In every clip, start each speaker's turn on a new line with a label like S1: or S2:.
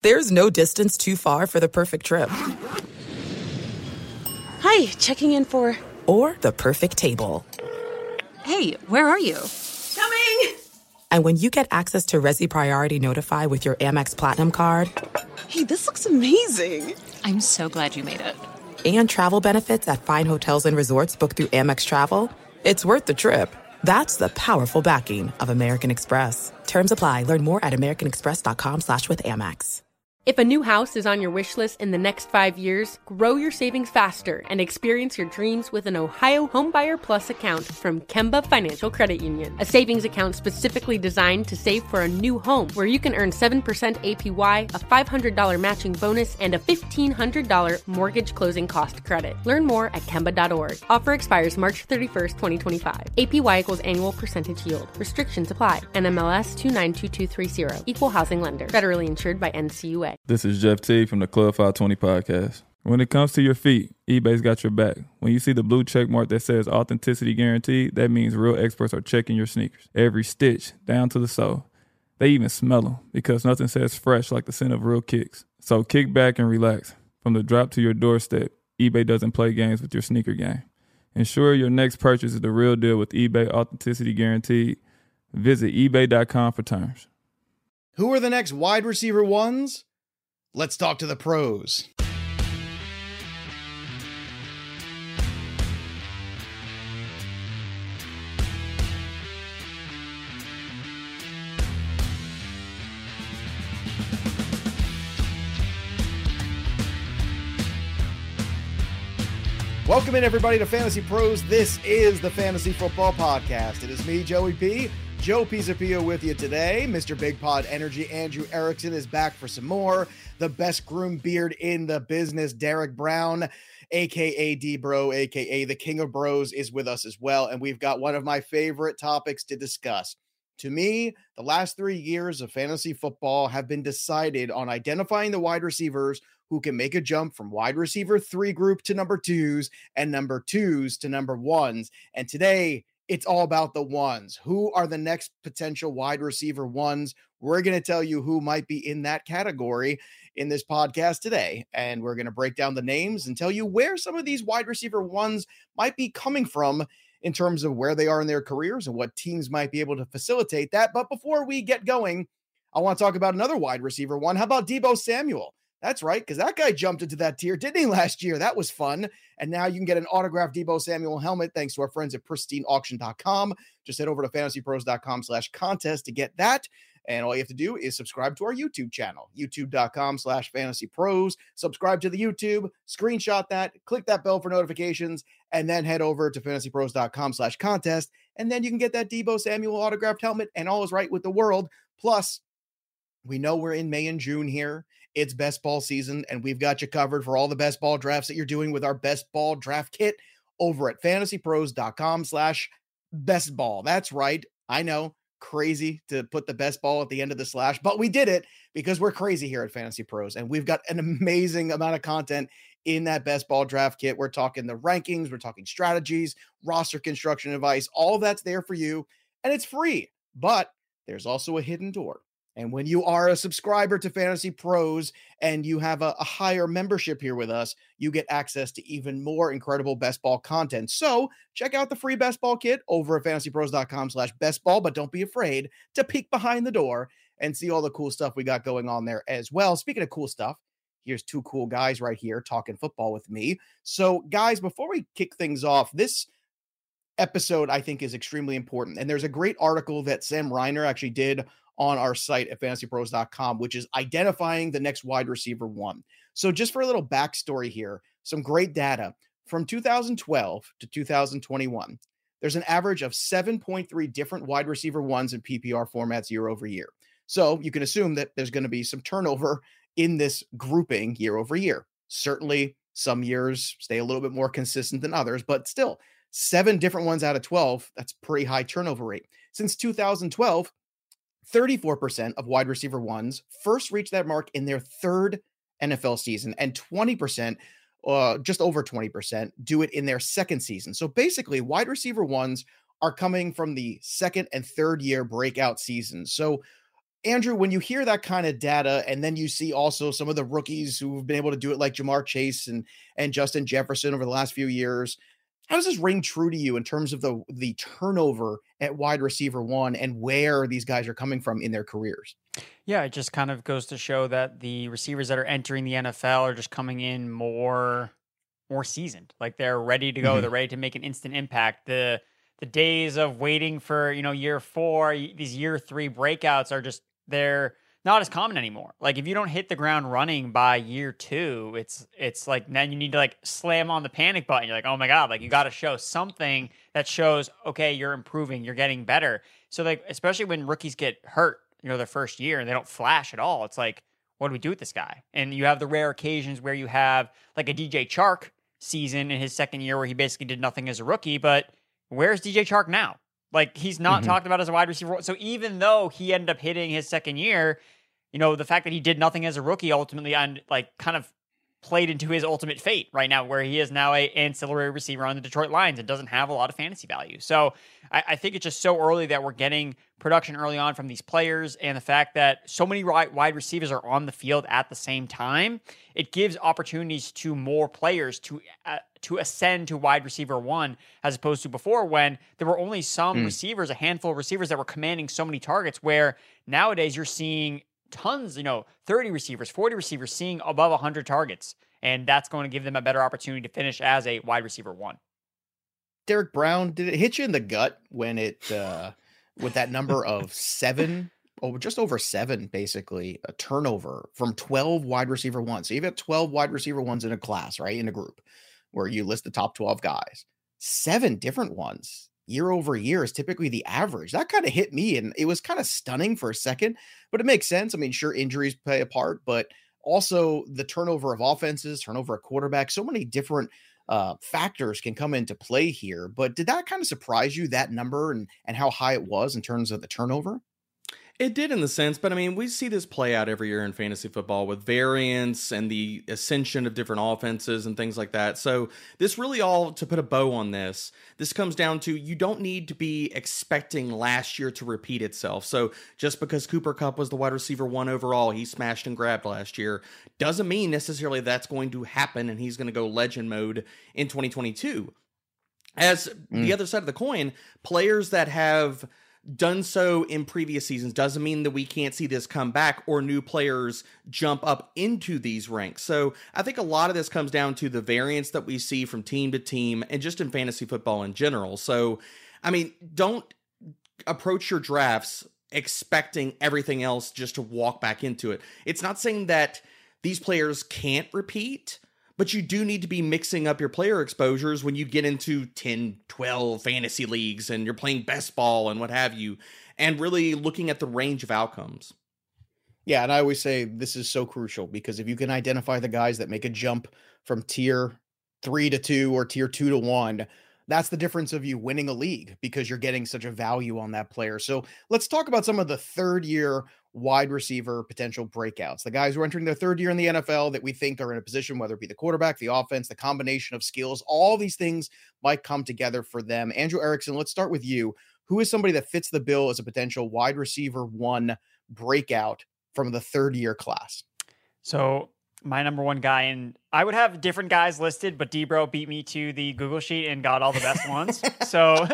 S1: There's no distance too far for the perfect trip.
S2: Hi, checking in for...
S1: Or the perfect table.
S3: Hey, where are you?
S2: Coming!
S1: And when you get access to Resi Priority Notify with your Amex Platinum card...
S2: Hey, this looks amazing.
S3: I'm so glad you made it.
S1: And travel benefits at fine hotels and resorts booked through Amex Travel, it's worth the trip. That's the powerful backing of American Express. Terms apply. Learn more at americanexpress.com/withAmex.
S4: If a new house is on your wish list in the next 5 years, grow your savings faster and experience your dreams with an Ohio Homebuyer Plus account from Kemba Financial Credit Union. A savings account specifically designed to save for a new home where you can earn 7% APY, a $500 matching bonus, and a $1,500 mortgage closing cost credit. Learn more at Kemba.org. Offer expires March 31st, 2025. APY equals annual percentage yield. Restrictions apply. NMLS 292230. Equal housing lender. Federally insured by NCUA.
S5: This is Jeff T from the Club 520 podcast. When it comes to your feet, eBay's got your back. When you see the blue check mark that says authenticity guaranteed, that means real experts are checking your sneakers. Every stitch, down to the sole. They even smell them because nothing says fresh like the scent of real kicks. So kick back and relax. From the drop to your doorstep, eBay doesn't play games with your sneaker game. Ensure your next purchase is the real deal with eBay Authenticity Guaranteed. Visit ebay.com for terms.
S6: Who are the next wide receiver ones? Let's talk to the pros. Welcome in, everybody, to Fantasy Pros. This is the Fantasy Football Podcast. It is me, Joey P. Joe Pisapia with you today. Mr. Big Pod Energy, Andrew Erickson, is back for some more. The best groomed beard in the business, Derek Brown, a.k.a. D-Bro, a.k.a. the King of Bros, is with us as well. And we've got one of my favorite topics to discuss. To me, the last 3 years of fantasy football have been decided on identifying the wide receivers who can make a jump from wide receiver 3 group to number 2s and number 2s to number 1s. And today, it's all about the ones. Who are the next potential wide receiver ones? We're going to tell you who might be in that category in this podcast today. And we're going to break down the names and tell you where some of these wide receiver ones might be coming from in terms of where they are in their careers and what teams might be able to facilitate that. But before we get going, I want to talk about another wide receiver one. How about Deebo Samuel? That's right, because that guy jumped into that tier, didn't he, last year? That was fun. And now you can get an autographed Deebo Samuel helmet thanks to our friends at pristineauction.com. Just head over to fantasypros.com/contest to get that. And all you have to do is subscribe to our YouTube channel, youtube.com/fantasypros. Subscribe to the YouTube, screenshot that, click that bell for notifications, and then head over to fantasypros.com/contest. And then you can get that Deebo Samuel autographed helmet, and all is right with the world. Plus, we know we're in May and June here. It's best ball season, and we've got you covered for all the best ball drafts that you're doing with our best ball draft kit over at fantasypros.com/bestball. That's right. I know, crazy to put the best ball at the end of the slash, but we did it because we're crazy here at Fantasy Pros, and we've got an amazing amount of content in that best ball draft kit. We're talking the rankings, we're talking strategies, roster construction advice, all of that's there for you, and it's free, but there's also a hidden door. And when you are a subscriber to Fantasy Pros and you have a higher membership here with us, you get access to even more incredible best ball content. So check out the free best ball kit over at fantasypros.com/bestball, but don't be afraid to peek behind the door and see all the cool stuff we got going on there as well. Speaking of cool stuff, here's two cool guys right here talking football with me. So guys, before we kick things off, this episode I think is extremely important. And there's a great article that Sam Reiner actually did on our site at fantasypros.com, which is identifying the next wide receiver one. So just for a little backstory here, some great data from 2012 to 2021, there's an average of 7.3 different wide receiver ones in PPR formats year over year. So you can assume that there's going to be some turnover in this grouping year over year. Certainly some years stay a little bit more consistent than others, but still 7 different ones out of 12. That's pretty high turnover rate. Since 2012, 34% of wide receiver ones first reach that mark in their third NFL season, and 20%, just over 20%, do it in their second season. So basically, wide receiver ones are coming from the second and third year breakout seasons. So Andrew, when you hear that kind of data, and then you see also some of the rookies who've been able to do it, like Jamar Chase and Justin Jefferson over the last few years, how does this ring true to you in terms of the turnover at wide receiver one and where these guys are coming from in their careers?
S7: Yeah, it just kind of goes to show that the receivers that are entering the NFL are just coming in more seasoned. Like they're ready to go.
S6: Mm-hmm.
S7: They're ready to make an instant impact. The days of waiting for, year 4, these year 3 breakouts are just, they're not as common anymore. Like if you don't hit the ground running by year 2, it's like then you need to like slam on the panic button. You're like, oh my God, like you got to show something that shows, okay, you're improving, you're getting better. So like, especially when rookies get hurt, their first year and they don't flash at all. It's like, what do we do with this guy? And you have the rare occasions where you have like a DJ Chark season in his second year where he basically did nothing as a rookie, but where's DJ Chark now? Like he's not talked about as a wide receiver. So even though he ended up hitting his second year, the fact that he did nothing as a rookie ultimately and like kind of played into his ultimate fate right now, where he is now a ancillary receiver on the Detroit Lions and doesn't have a lot of fantasy value. So I think it's just so early that we're getting production early on from these players, and the fact that so many wide receivers are on the field at the same time, it gives opportunities to more players to ascend to wide receiver one, as opposed to before when there were only some receivers, a handful of receivers that were commanding so many targets, where nowadays you're seeing tons, 30 receivers, 40 receivers seeing above 100 targets. And that's going to give them a better opportunity to finish as a wide receiver one.
S6: Derek Brown, did it hit you in the gut when it, with that number of 7, just over 7, basically, a turnover from 12 wide receiver ones? So you've got 12 wide receiver ones in a class, right? In a group where you list the top 12 guys. 7 different ones year over year is typically the average. That kind of hit me, and it was kind of stunning for a second, but it makes sense. I mean, sure, injuries play a part, but also the turnover of offenses, turnover of quarterback, so many different factors can come into play here. But did that kind of surprise you, that number and how high it was in terms of the turnover?
S8: It did in the sense, but I mean, we see this play out every year in fantasy football with variance and the ascension of different offenses and things like that. So this really all, to put a bow on this comes down to, you don't need to be expecting last year to repeat itself. So just because Cooper Kupp was the wide receiver 1 overall, he smashed and grabbed last year, doesn't mean necessarily that's going to happen and he's going to go legend mode in 2022. As the other side of the coin, players that have done so in previous seasons doesn't mean that we can't see this come back or new players jump up into these ranks. So I think a lot of this comes down to the variance that we see from team to team and just in fantasy football in general. So, I mean, don't approach your drafts expecting everything else just to walk back into it. It's not saying that these players can't repeat, but you do need to be mixing up your player exposures when you get into 10, 12 fantasy leagues and you're playing best ball and what have you, and really looking at the range of outcomes.
S6: Yeah, and I always say this is so crucial, because if you can identify the guys that make a jump from tier 3 to 2 or tier 2 to 1, that's the difference of you winning a league, because you're getting such a value on that player. So let's talk about some of the third-year wide receiver potential breakouts. The guys who are entering their third year in the NFL that we think are in a position, whether it be the quarterback, the offense, the combination of skills, all these things might come together for them. Andrew Erickson, let's start with you. Who is somebody that fits the bill as a potential wide receiver 1 breakout from the third-year class?
S7: So my number 1 guy, and I would have different guys listed, but Debro beat me to the Google sheet and got all the best ones. So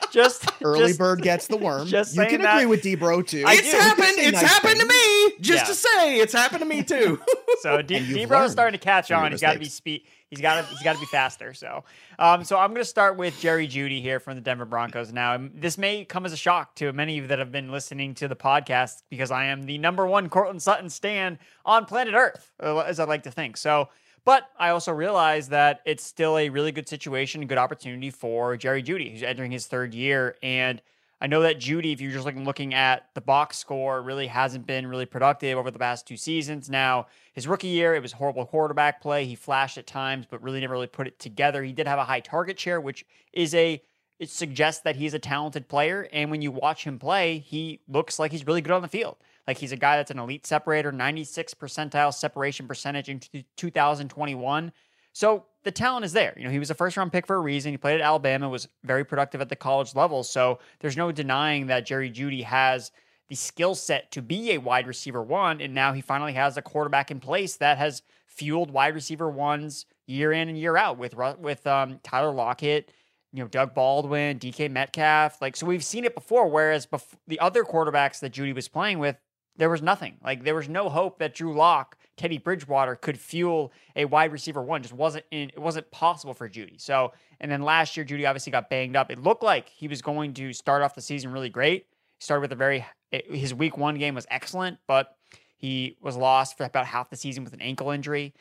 S6: Early bird gets the worm. You can agree with Debro too.
S8: It's happened to me. To say, it's happened to me too.
S7: So Debro is starting to catch on. He's got to be speed. He's got to be faster. So I'm going to start with Jerry Jeudy here from the Denver Broncos. Now, this may come as a shock to many of you that have been listening to the podcast, because I am the number 1 Courtland Sutton stan on planet Earth, as I like to think. So, but I also realize that it's still a really good situation, a good opportunity for Jerry Jeudy, who's entering his third year. And I know that Jeudy, if you're just looking at the box score, really hasn't been really productive over the past 2 seasons. Now, his rookie year, it was horrible quarterback play. He flashed at times, but really never really put it together. He did have a high target share, which is it suggests that he's a talented player. And when you watch him play, he looks like he's really good on the field. Like, he's a guy that's an elite separator, 96th percentile separation percentage in 2021. So the talent is there. He was a first-round pick for a reason. He played at Alabama, was very productive at the college level. So there's no denying that Jerry Jeudy has the skill set to be a wide receiver one. And now he finally has a quarterback in place that has fueled wide receiver ones year in and year out with Tyler Lockett, Doug Baldwin, DK Metcalf. So we've seen it before, whereas the other quarterbacks that Jeudy was playing with, there was nothing. There was no hope that Drew Lock, Teddy Bridgewater could fuel a wide receiver one. It wasn't possible for Jeudy. So, and then last year, Jeudy obviously got banged up. It looked like he was going to start off the season really great. He started with his week one game was excellent, but he was lost for about half the season with an ankle injury.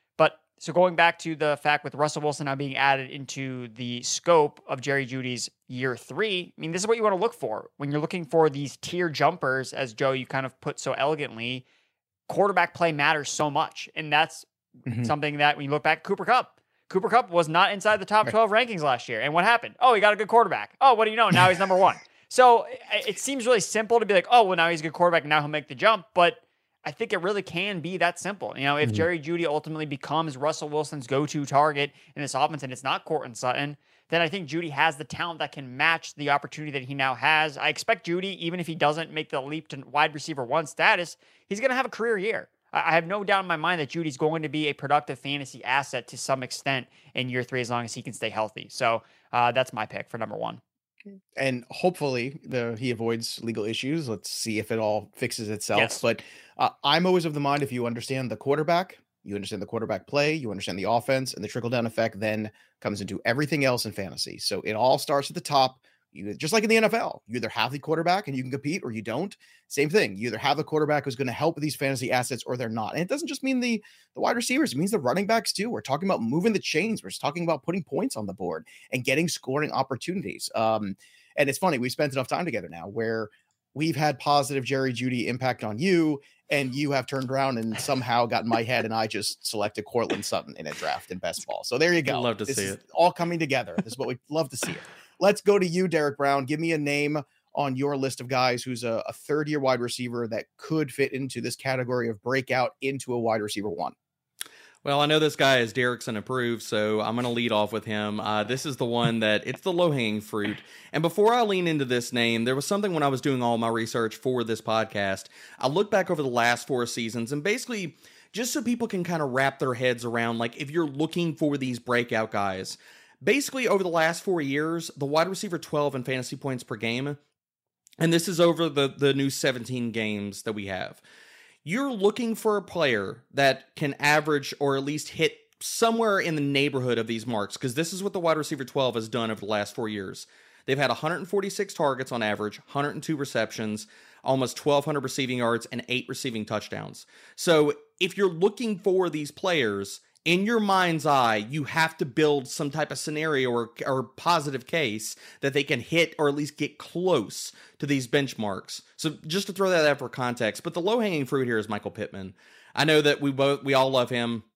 S7: So going back to the fact with Russell Wilson now being added into the scope of Jerry Jeudy's year 3, this is what you want to look for. When you're looking for these tier jumpers, as Joe, you kind of put so elegantly, quarterback play matters so much. And that's something that when you look back at Cooper Kupp was not inside the top 12 rankings last year. And what happened? Oh, he got a good quarterback. Oh, what do you know? Now he's number 1. So it seems really simple to be like, oh, well, now he's a good quarterback. Now he'll make the jump. But I think it really can be that simple. If Jerry Jeudy ultimately becomes Russell Wilson's go-to target in this offense and it's not Courtland Sutton, then I think Jeudy has the talent that can match the opportunity that he now has. I expect Jeudy, even if he doesn't make the leap to wide receiver 1 status, he's going to have a career year. I have no doubt in my mind that Judy's going to be a productive fantasy asset to some extent in year 3 as long as he can stay healthy. So that's my pick for number 1.
S6: And hopefully he avoids legal issues. Let's see if it all fixes itself.
S7: Yes.
S6: But I'm always of the mind, if you understand the quarterback, you understand the quarterback play, you understand the offense, and the trickle-down effect then comes into everything else in fantasy. So it all starts at the top. Just like in the NFL, you either have the quarterback and you can compete or you don't. Same thing. You either have the quarterback who's going to help with these fantasy assets or they're not. And it doesn't just mean the wide receivers. It means the running backs too. We're talking about moving the chains. We're just talking about putting points on the board and getting scoring opportunities. And it's funny. We spent enough time together now where we've had positive Jerry Jeudy impact on you, and you have turned around and somehow got in my head, and I just selected Courtland Sutton in a draft in best ball. So there you go.
S8: I'd love to see it.
S6: All coming together. This is what we'd love to see it. Let's go to you, Derek Brown. Give me a name on your list of guys who's a third-year wide receiver that could fit into this category of breakout into a wide receiver 1.
S8: Well, I know this guy is Derrickson approved, so I'm going to lead off with him. This is the one that it's the low-hanging fruit. And before I lean into this name, there was something when I was doing all my research for this podcast. I looked back over the last 4 seasons and basically just so people can kind of wrap their heads around, like if you're looking for these breakout guys, basically over the last 4 years, the wide receiver 12 in fantasy points per game, and this is over the new 17 games that we have. You're looking for a player that can average or at least hit somewhere in the neighborhood of these marks, because this is what the wide receiver 12 has done over the last 4 years. They've had 146 targets on average, 102 receptions, almost 1,200 receiving yards, and 8 receiving touchdowns. So if you're looking for these players, in your mind's eye, you have to build some type of scenario or positive case that they can hit or at least get close to these benchmarks. So just to throw that out for context, but the low-hanging fruit here is Michael Pittman. I know that we all love him.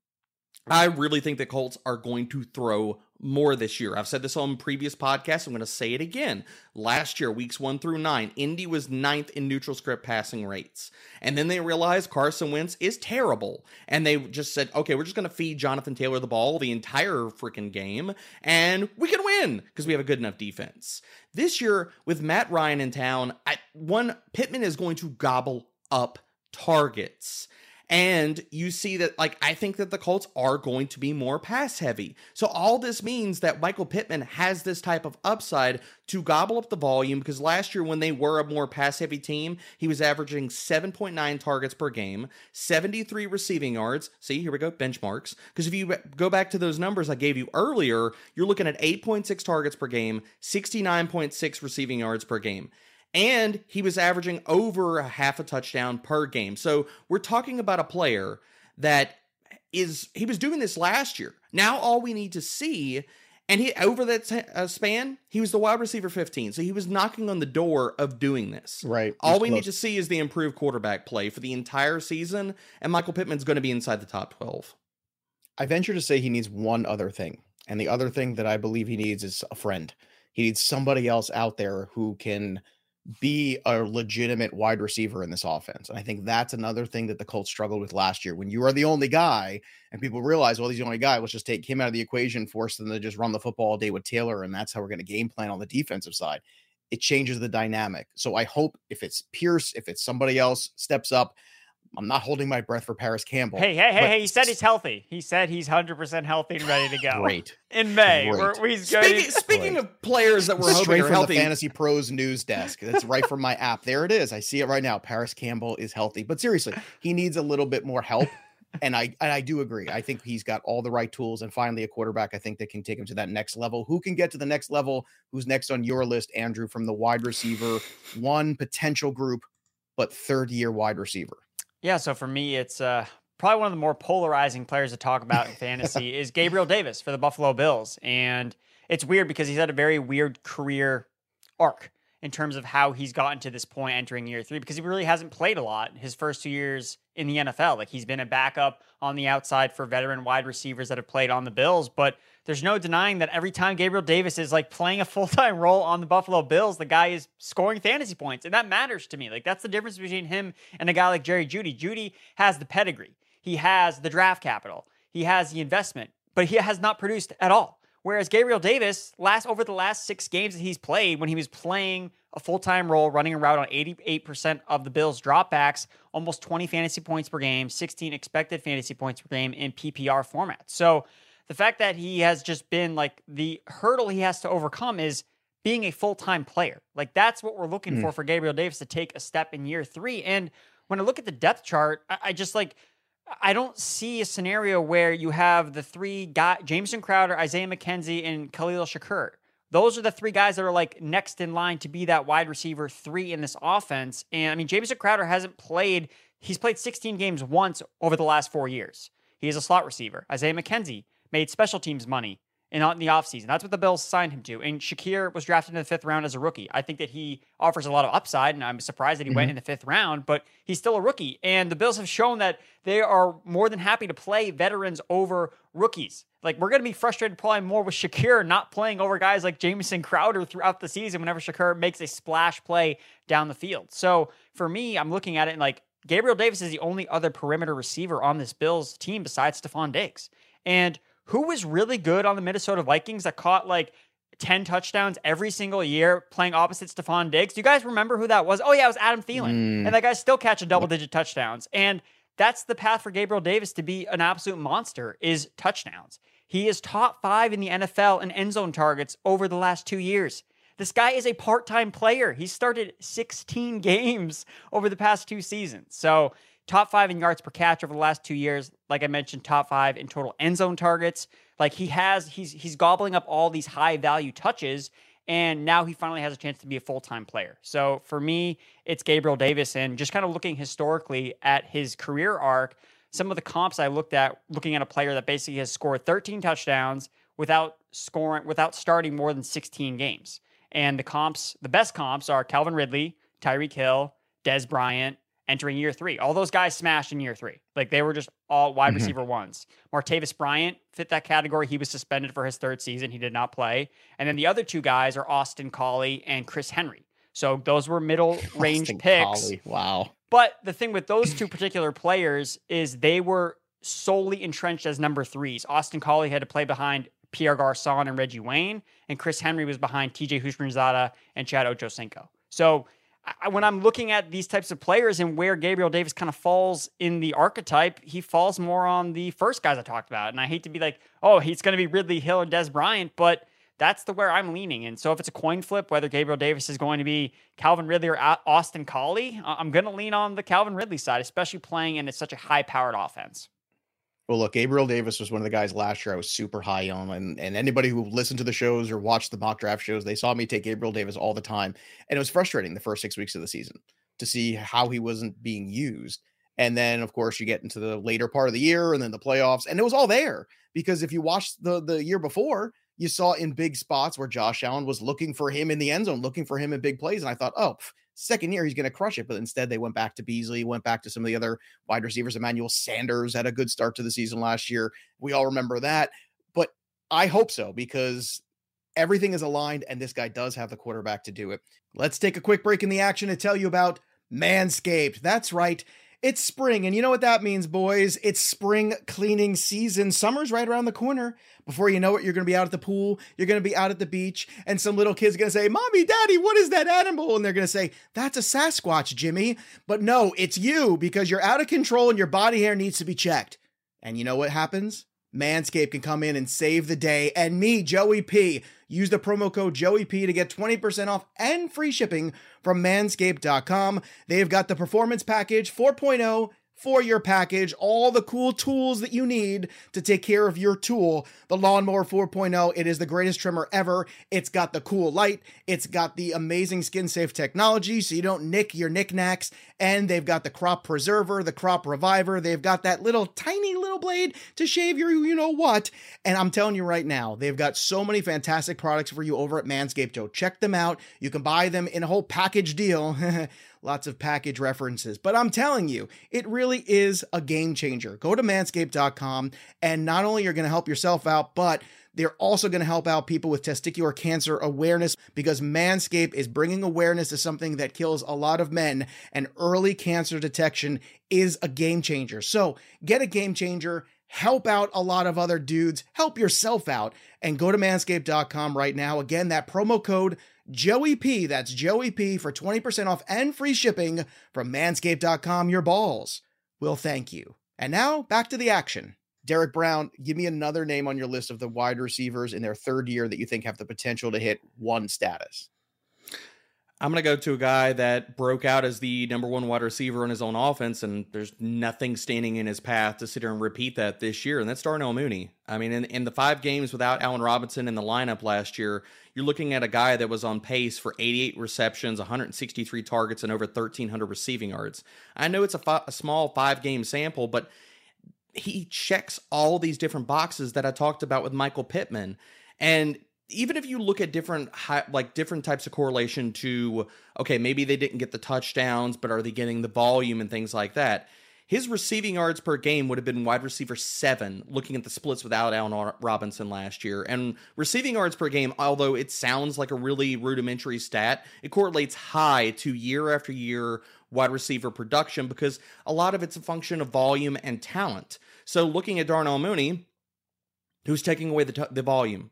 S8: I really think the Colts are going to throw more this year. I've said this on previous podcasts. I'm going to say it again. Last year, weeks 1 through 9, Indy was 9th in neutral script passing rates. And then they realized Carson Wentz is terrible. And they just said, okay, we're just going to feed Jonathan Taylor the ball the entire freaking game, and we can win because we have a good enough defense. This year, with Matt Ryan in town, Pittman is going to gobble up targets. And you see that, I think that the Colts are going to be more pass heavy. So all this means that Michael Pittman has this type of upside to gobble up the volume, because last year when they were a more pass heavy team, he was averaging 7.9 targets per game, 73 receiving yards. See, here we go, benchmarks. Because if you go back to those numbers I gave you earlier, you're looking at 8.6 targets per game, 69.6 receiving yards per game. And he was averaging over a half a touchdown per game. So we're talking about a player that he was doing this last year. Now all we need to see, and over that span, he was the wide receiver 15. So he was knocking on the door of doing this.
S6: Right.
S8: All we need to see is the improved quarterback play for the entire season, and Michael Pittman's going to be inside the top 12.
S6: I venture to say he needs one other thing. And the other thing that I believe he needs is a friend. He needs somebody else out there who can be a legitimate wide receiver in this offense. And I think that's another thing that the Colts struggled with last year. When you are the only guy and people realize, well, he's the only guy, let's just take him out of the equation, force them to just run the football all day with Taylor. And that's how we're going to game plan on the defensive side. it changes the dynamic. So I hope if it's Pierce, if it's somebody else steps up, I'm not holding my breath for Paris Campbell.
S7: Hey, he said he's healthy. He said he's 100% healthy and ready to go.
S6: Great.
S7: In May.
S6: Great.
S8: Speaking of players that we're hoping
S6: straight
S8: are
S6: from
S8: healthy.
S6: the Fantasy Pros news desk. That's right from my app. There it is. I see it right now. Paris Campbell is healthy. But seriously, he needs a little bit more help. And I do agree. I think he's got all the right tools. And finally, a quarterback, I think, that can take him to that next level. Who can get to the next level? Who's next on your list, Andrew, from the wide receiver, one potential group, but third-year wide receiver?
S7: Yeah, so for me, it's probably one of the more polarizing players to talk about in fantasy is Gabriel Davis for the Buffalo Bills. And it's weird because he's had a very weird career arc in terms of how he's gotten to this point entering year 3, because he really hasn't played a lot his first 2 years in the NFL. Like, he's been a backup on the outside for veteran wide receivers that have played on the Bills, but there's no denying that every time Gabriel Davis is like playing a full-time role on the Buffalo Bills, the guy is scoring fantasy points, and that matters to me. Like, that's the difference between him and a guy like Jerry Jeudy. Jeudy has the pedigree. He has the draft capital. He has the investment, but he has not produced at all. Whereas Gabriel Davis, over the last 6 games that he's played, when he was playing a full-time role, running a route on 88% of the Bills' dropbacks, almost 20 fantasy points per game, 16 expected fantasy points per game in PPR format. So the fact that he has just been like, the hurdle he has to overcome is being a full-time player. Like, that's what we're looking for Gabriel Davis to take a step in year 3. And when I look at the depth chart, I don't see a scenario where you have the 3 guys, Jameson Crowder, Isaiah McKenzie, and Khalil Shakur. Those are the 3 guys that are like next in line to be that wide receiver 3 in this offense. And I mean, Jameson Crowder he's played 16 games once over the last 4 years. He is a slot receiver. Isaiah McKenzie made special teams money in the offseason. That's what the Bills signed him to. And Shakir was drafted in the 5th round as a rookie. I think that he offers a lot of upside, and I'm surprised that he went in the 5th round, but he's still a rookie. And the Bills have shown that they are more than happy to play veterans over rookies. Like, we're going to be frustrated probably more with Shakir not playing over guys like Jameson Crowder throughout the season whenever Shakir makes a splash play down the field. So for me, I'm looking at it and like, Gabriel Davis is the only other perimeter receiver on this Bills team besides Stephon Diggs. And who was really good on the Minnesota Vikings that caught like 10 touchdowns every single year playing opposite Stephon Diggs? Do you guys remember who that was? Oh yeah, it was Adam Thielen. And that guy still catching double-digit touchdowns. And that's the path for Gabriel Davis to be an absolute monster, is touchdowns. He is top 5 in the NFL in end zone targets over the last 2 years. This guy is a part-time player. He started 16 games over the past 2 seasons. So top 5 in yards per catch over the last 2 years. Like I mentioned, top 5 in total end zone targets. Like, he's gobbling up all these high value touches, and now he finally has a chance to be a full-time player. So for me, it's Gabriel Davis. And just kind of looking historically at his career arc, some of the comps I looked at, looking at a player that basically has scored 13 touchdowns without starting more than 16 games. And the best comps are Calvin Ridley, Tyreek Hill, Dez Bryant, entering year 3. All those guys smashed in year 3. Like, they were just all wide receiver ones. Martavis Bryant fit that category. He was suspended for his 3rd season. He did not play. And then the other 2 guys are Austin Collie and Chris Henry. So those were middle range picks.
S6: Collie. Wow.
S7: But the thing with those 2 particular players is they were solely entrenched as number 3s. Austin Collie had to play behind Pierre Garçon and Reggie Wayne, and Chris Henry was behind TJ Houshmandzadeh and Chad Ochocinco. So when I'm looking at these types of players and where Gabriel Davis kind of falls in the archetype, he falls more on the first guys I talked about. And I hate to be like, oh, he's going to be Ridley Hill or Dez Bryant, but that's where I'm leaning. And so if it's a coin flip, whether Gabriel Davis is going to be Calvin Ridley or Austin Collie, I'm going to lean on the Calvin Ridley side, especially playing in such a high-powered offense.
S6: Well, look, Gabriel Davis was one of the guys last year I was super high on. And anybody who listened to the shows or watched the mock draft shows, they saw me take Gabriel Davis all the time. And it was frustrating the first 6 weeks of the season to see how he wasn't being used. And then, of course, you get into the later part of the year and then the playoffs. And it was all there because if you watched the year before, you saw in big spots where Josh Allen was looking for him in the end zone, looking for him in big plays. And I thought, second year, he's going to crush it. But instead, they went back to Beasley, went back to some of the other wide receivers. Emmanuel Sanders had a good start to the season last year. We all remember that. But I hope so, because everything is aligned, and this guy does have the quarterback to do it. Let's take a quick break in the action to tell you about Manscaped. That's right. It's spring, and you know what that means, boys. It's spring cleaning season. Summer's right around the corner. Before you know it, you're going to be out at the pool, you're going to be out at the beach, and some little kid's going to say, Mommy, Daddy, what is that animal? And they're going to say, that's a Sasquatch, Jimmy. But no, it's you, because you're out of control and your body hair needs to be checked. And you know what happens? Manscaped can come in and save the day. And me, Joey P, use the promo code JoeyP to get 20% off and free shipping from manscaped.com. They've got the Performance Package 4.0 for your package, all the cool tools that you need to take care of your tool. The Lawnmower 4.0, it is the greatest trimmer ever. It's got the cool light. It's got the amazing skin-safe technology so you don't nick your knickknacks. And they've got the Crop Preserver, the Crop Reviver. They've got that little tiny little blade to shave your you-know-what. And I'm telling you right now, they've got so many fantastic products for you over at Manscaped. So check them out. You can buy them in a whole package deal. Lots of package references, but I'm telling you, it really is a game changer. Go to manscaped.com, and not only you're going to help yourself out, but they're also going to help out people with testicular cancer awareness, because Manscaped is bringing awareness to something that kills a lot of men, and early cancer detection is a game changer. So get a game changer, help out a lot of other dudes, help yourself out, and go to manscaped.com right now. Again, that promo code Joey P, that's Joey P, for 20% off and free shipping from manscaped.com. Your balls will thank you. And now back to the action. Derek Brown, give me another name on your list of the wide receivers in their third year that you think have the potential to hit one status.
S8: I'm going to go to a guy that broke out as the number one wide receiver in his own offense, and there's nothing standing in his path to sit here and repeat that this year, and that's Darnell Mooney. I mean, in the 5 games without Allen Robinson in the lineup last year, you're looking at a guy that was on pace for 88 receptions, 163 targets, and over 1,300 receiving yards. I know it's a small 5-game sample, but he checks all these different boxes that I talked about with Michael Pittman. And even if you look at different types of correlation to, okay, maybe they didn't get the touchdowns, but are they getting the volume and things like that? His receiving yards per game would have been wide receiver 7, looking at the splits without Allen Robinson last year. And receiving yards per game, although it sounds like a really rudimentary stat, it correlates high to year after year wide receiver production, because a lot of it's a function of volume and talent. So looking at Darnell Mooney, who's taking away the volume?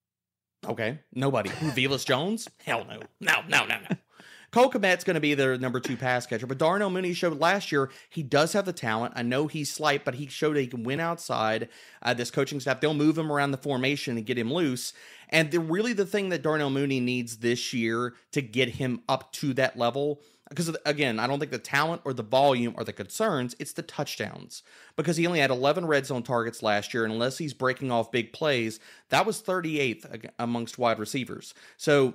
S8: Okay, nobody. Who, Velus Jones? Hell no. No. Cole Kmet's going to be their number 2 pass catcher, but Darnell Mooney showed last year he does have the talent. I know he's slight, but he showed he can win outside. This coaching staff, they'll move him around the formation and get him loose. And the thing that Darnell Mooney needs this year to get him up to that level, because again, I don't think the talent or the volume are the concerns, it's the touchdowns. Because he only had 11 red zone targets last year, and unless he's breaking off big plays, that was 38th amongst wide receivers. So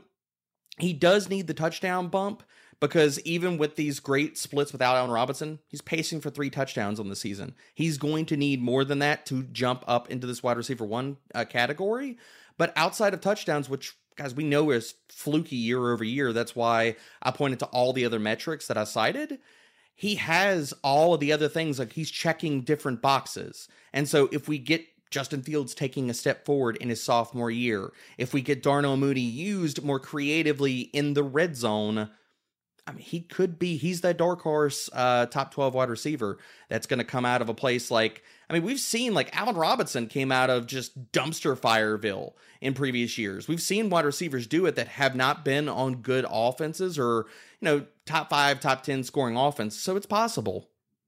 S8: he does need the touchdown bump, because even with these great splits without Allen Robinson, he's pacing for 3 touchdowns on the season. He's going to need more than that to jump up into this wide receiver 1 category. But outside of touchdowns, which, guys, we know is fluky year over year, that's why I pointed to all the other metrics that I cited, he has all of the other things, like he's checking different boxes. And so if we get Justin Fields taking a step forward in his sophomore year, if we get Darnell Mooney used more creatively in the red zone, I mean, he's that dark horse top 12 wide receiver that's going to come out of a place like, I mean, we've seen like Allen Robinson came out of just dumpster fireville in previous years. We've seen wide receivers do it that have not been on good offenses or, top 5, top 10 scoring offense. So it's possible.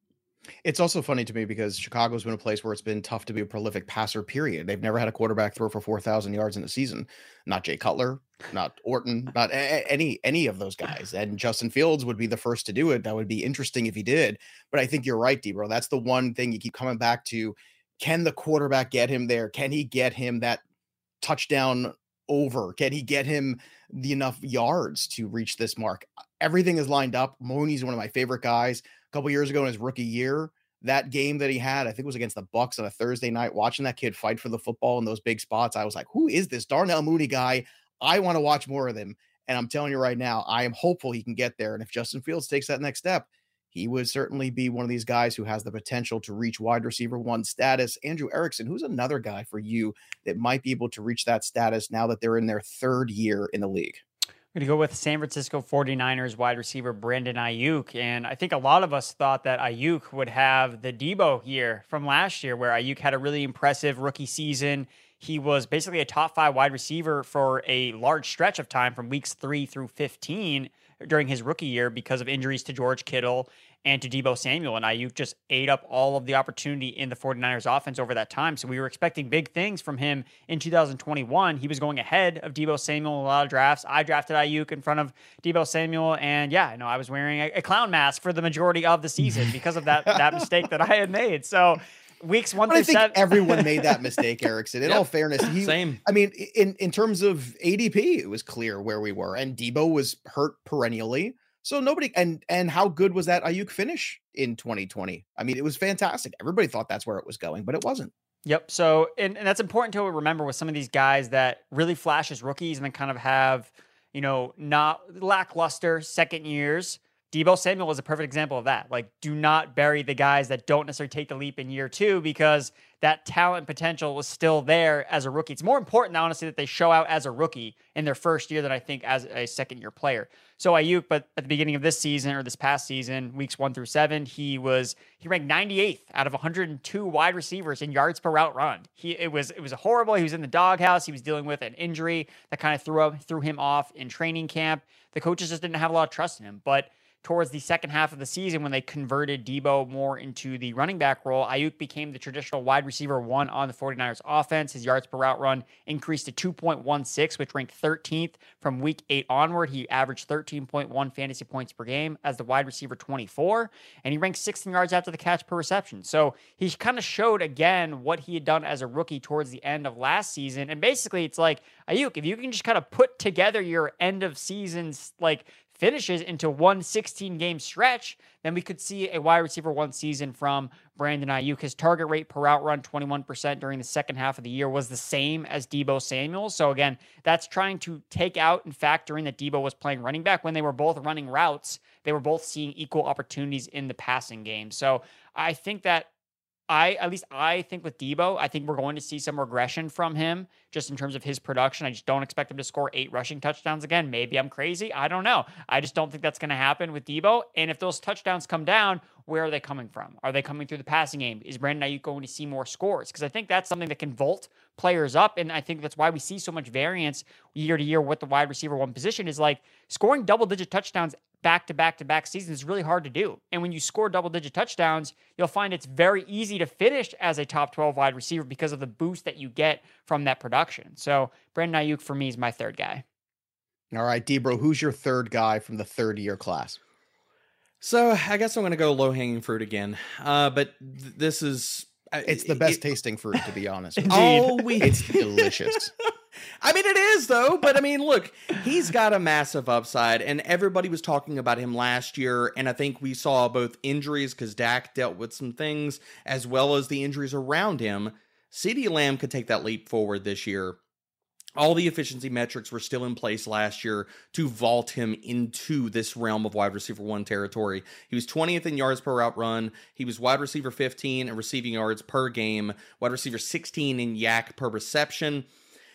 S6: It's also funny to me because Chicago's been a place where it's been tough to be a prolific passer, period. They've never had a quarterback throw for 4,000 yards in a season. Not Jay Cutler, not Orton, not any of those guys. And Justin Fields would be the first to do it. That would be interesting if he did. But I think you're right, D-Bro. That's the one thing you keep coming back to. Can the quarterback get him there? Can he get him that touchdown over? Can he get him the enough yards to reach this mark? Everything is lined up. Mooney's one of my favorite guys. A couple years ago in his rookie year, that game that he had, I think it was against the Bucs on a Thursday night, watching that kid fight for the football in those big spots, I was like, who is this Darnell Mooney guy? I want to watch more of him. And I'm telling you right now, I am hopeful he can get there. And if Justin Fields takes that next step, he would certainly be one of these guys who has the potential to reach wide receiver 1 status. Andrew Erickson, who's another guy for you that might be able to reach that status now that they're in their 3rd year in the league?
S7: I'm going to go with San Francisco 49ers wide receiver Brandon Ayuk. And I think a lot of us thought that Ayuk would have the Debo year from last year, where Ayuk had a really impressive rookie season. He was basically a top 5 wide receiver for a large stretch of time from weeks 3 through 15 during his rookie year because of injuries to George Kittle and to Deebo Samuel. And Ayuk just ate up all of the opportunity in the 49ers offense over that time. So we were expecting big things from him in 2021. He was going ahead of Deebo Samuel in a lot of drafts. I drafted Ayuk in front of Deebo Samuel. And yeah, I was wearing a clown mask for the majority of the season because of that mistake that I had made. So weeks 1 through 7.
S6: I think everyone made that mistake, Erickson. In all fairness,
S8: same.
S6: I mean, in terms of ADP, it was clear where we were, and Deebo was hurt perennially. So nobody, and how good was that Ayuk finish in 2020? I mean, it was fantastic. Everybody thought that's where it was going, but it wasn't.
S7: Yep. So, and that's important to remember with some of these guys that really flash as rookies and then kind of have, not lackluster second years. Deebo Samuel is a perfect example of that. Like, do not bury the guys that don't necessarily take the leap in year 2, because that talent potential was still there as a rookie. It's more important, honestly, that they show out as a rookie in their first year than I think as a second-year player. So Ayuk, but at the beginning of this season, or this past season, weeks 1 through 7, he ranked 98th out of 102 wide receivers in yards per route run. It was horrible. He was in the doghouse. He was dealing with an injury that kind of threw him off in training camp. The coaches just didn't have a lot of trust in him. But towards the second half of the season, when they converted Deebo more into the running back role, Ayuk became the traditional wide receiver 1 on the 49ers offense. His yards per route run increased to 2.16, which ranked 13th from week 8 onward. He averaged 13.1 fantasy points per game as the wide receiver 24, and he ranked 6th in yards after the catch per reception. So he kind of showed again what he had done as a rookie towards the end of last season. And basically, it's like, Ayuk, if you can just kind of put together your end of seasons, finishes into one 16-game stretch, then we could see a wide receiver 1 season from Brandon Ayuk. His target rate per route run, 21% during the second half of the year, was the same as Deebo Samuel. So again, that's trying to take out and factor in that Deebo was playing running back. When they were both running routes, they were both seeing equal opportunities in the passing game. So I think that I think with Deebo, I think we're going to see some regression from him just in terms of his production. I just don't expect him to score 8 rushing touchdowns again. Maybe I'm crazy. I don't know. I just don't think that's going to happen with Deebo. And if those touchdowns come down, where are they coming from? Are they coming through the passing game? Is Brandon Ayuk going to see more scores? Because I think that's something that can vault players up. And I think that's why we see so much variance year to year with the wide receiver 1 position, is like scoring double-digit touchdowns back-to-back seasons is really hard to do. And when you score double-digit touchdowns, you'll find it's very easy to finish as a top 12 wide receiver because of the boost that you get from that production. So Brandon Ayuk, for me, is my third guy.
S6: All right, Debro, who's your third guy from the third-year class?
S8: So I guess I'm going to go low-hanging fruit again. But this is...
S6: It's the best tasting fruit, to be honest.
S8: It's
S6: delicious.
S8: I mean, it is, though. But, I mean, look, he's got a massive upside, and everybody was talking about him last year, and I think we saw both injuries, because Dak dealt with some things, as well as the injuries around him. CeeDee Lamb could take that leap forward this year. All the efficiency metrics were still in place last year to vault him into this realm of wide receiver 1 territory. He was 20th in yards per route run. He was wide receiver 15 in receiving yards per game, wide receiver 16 in yak per reception.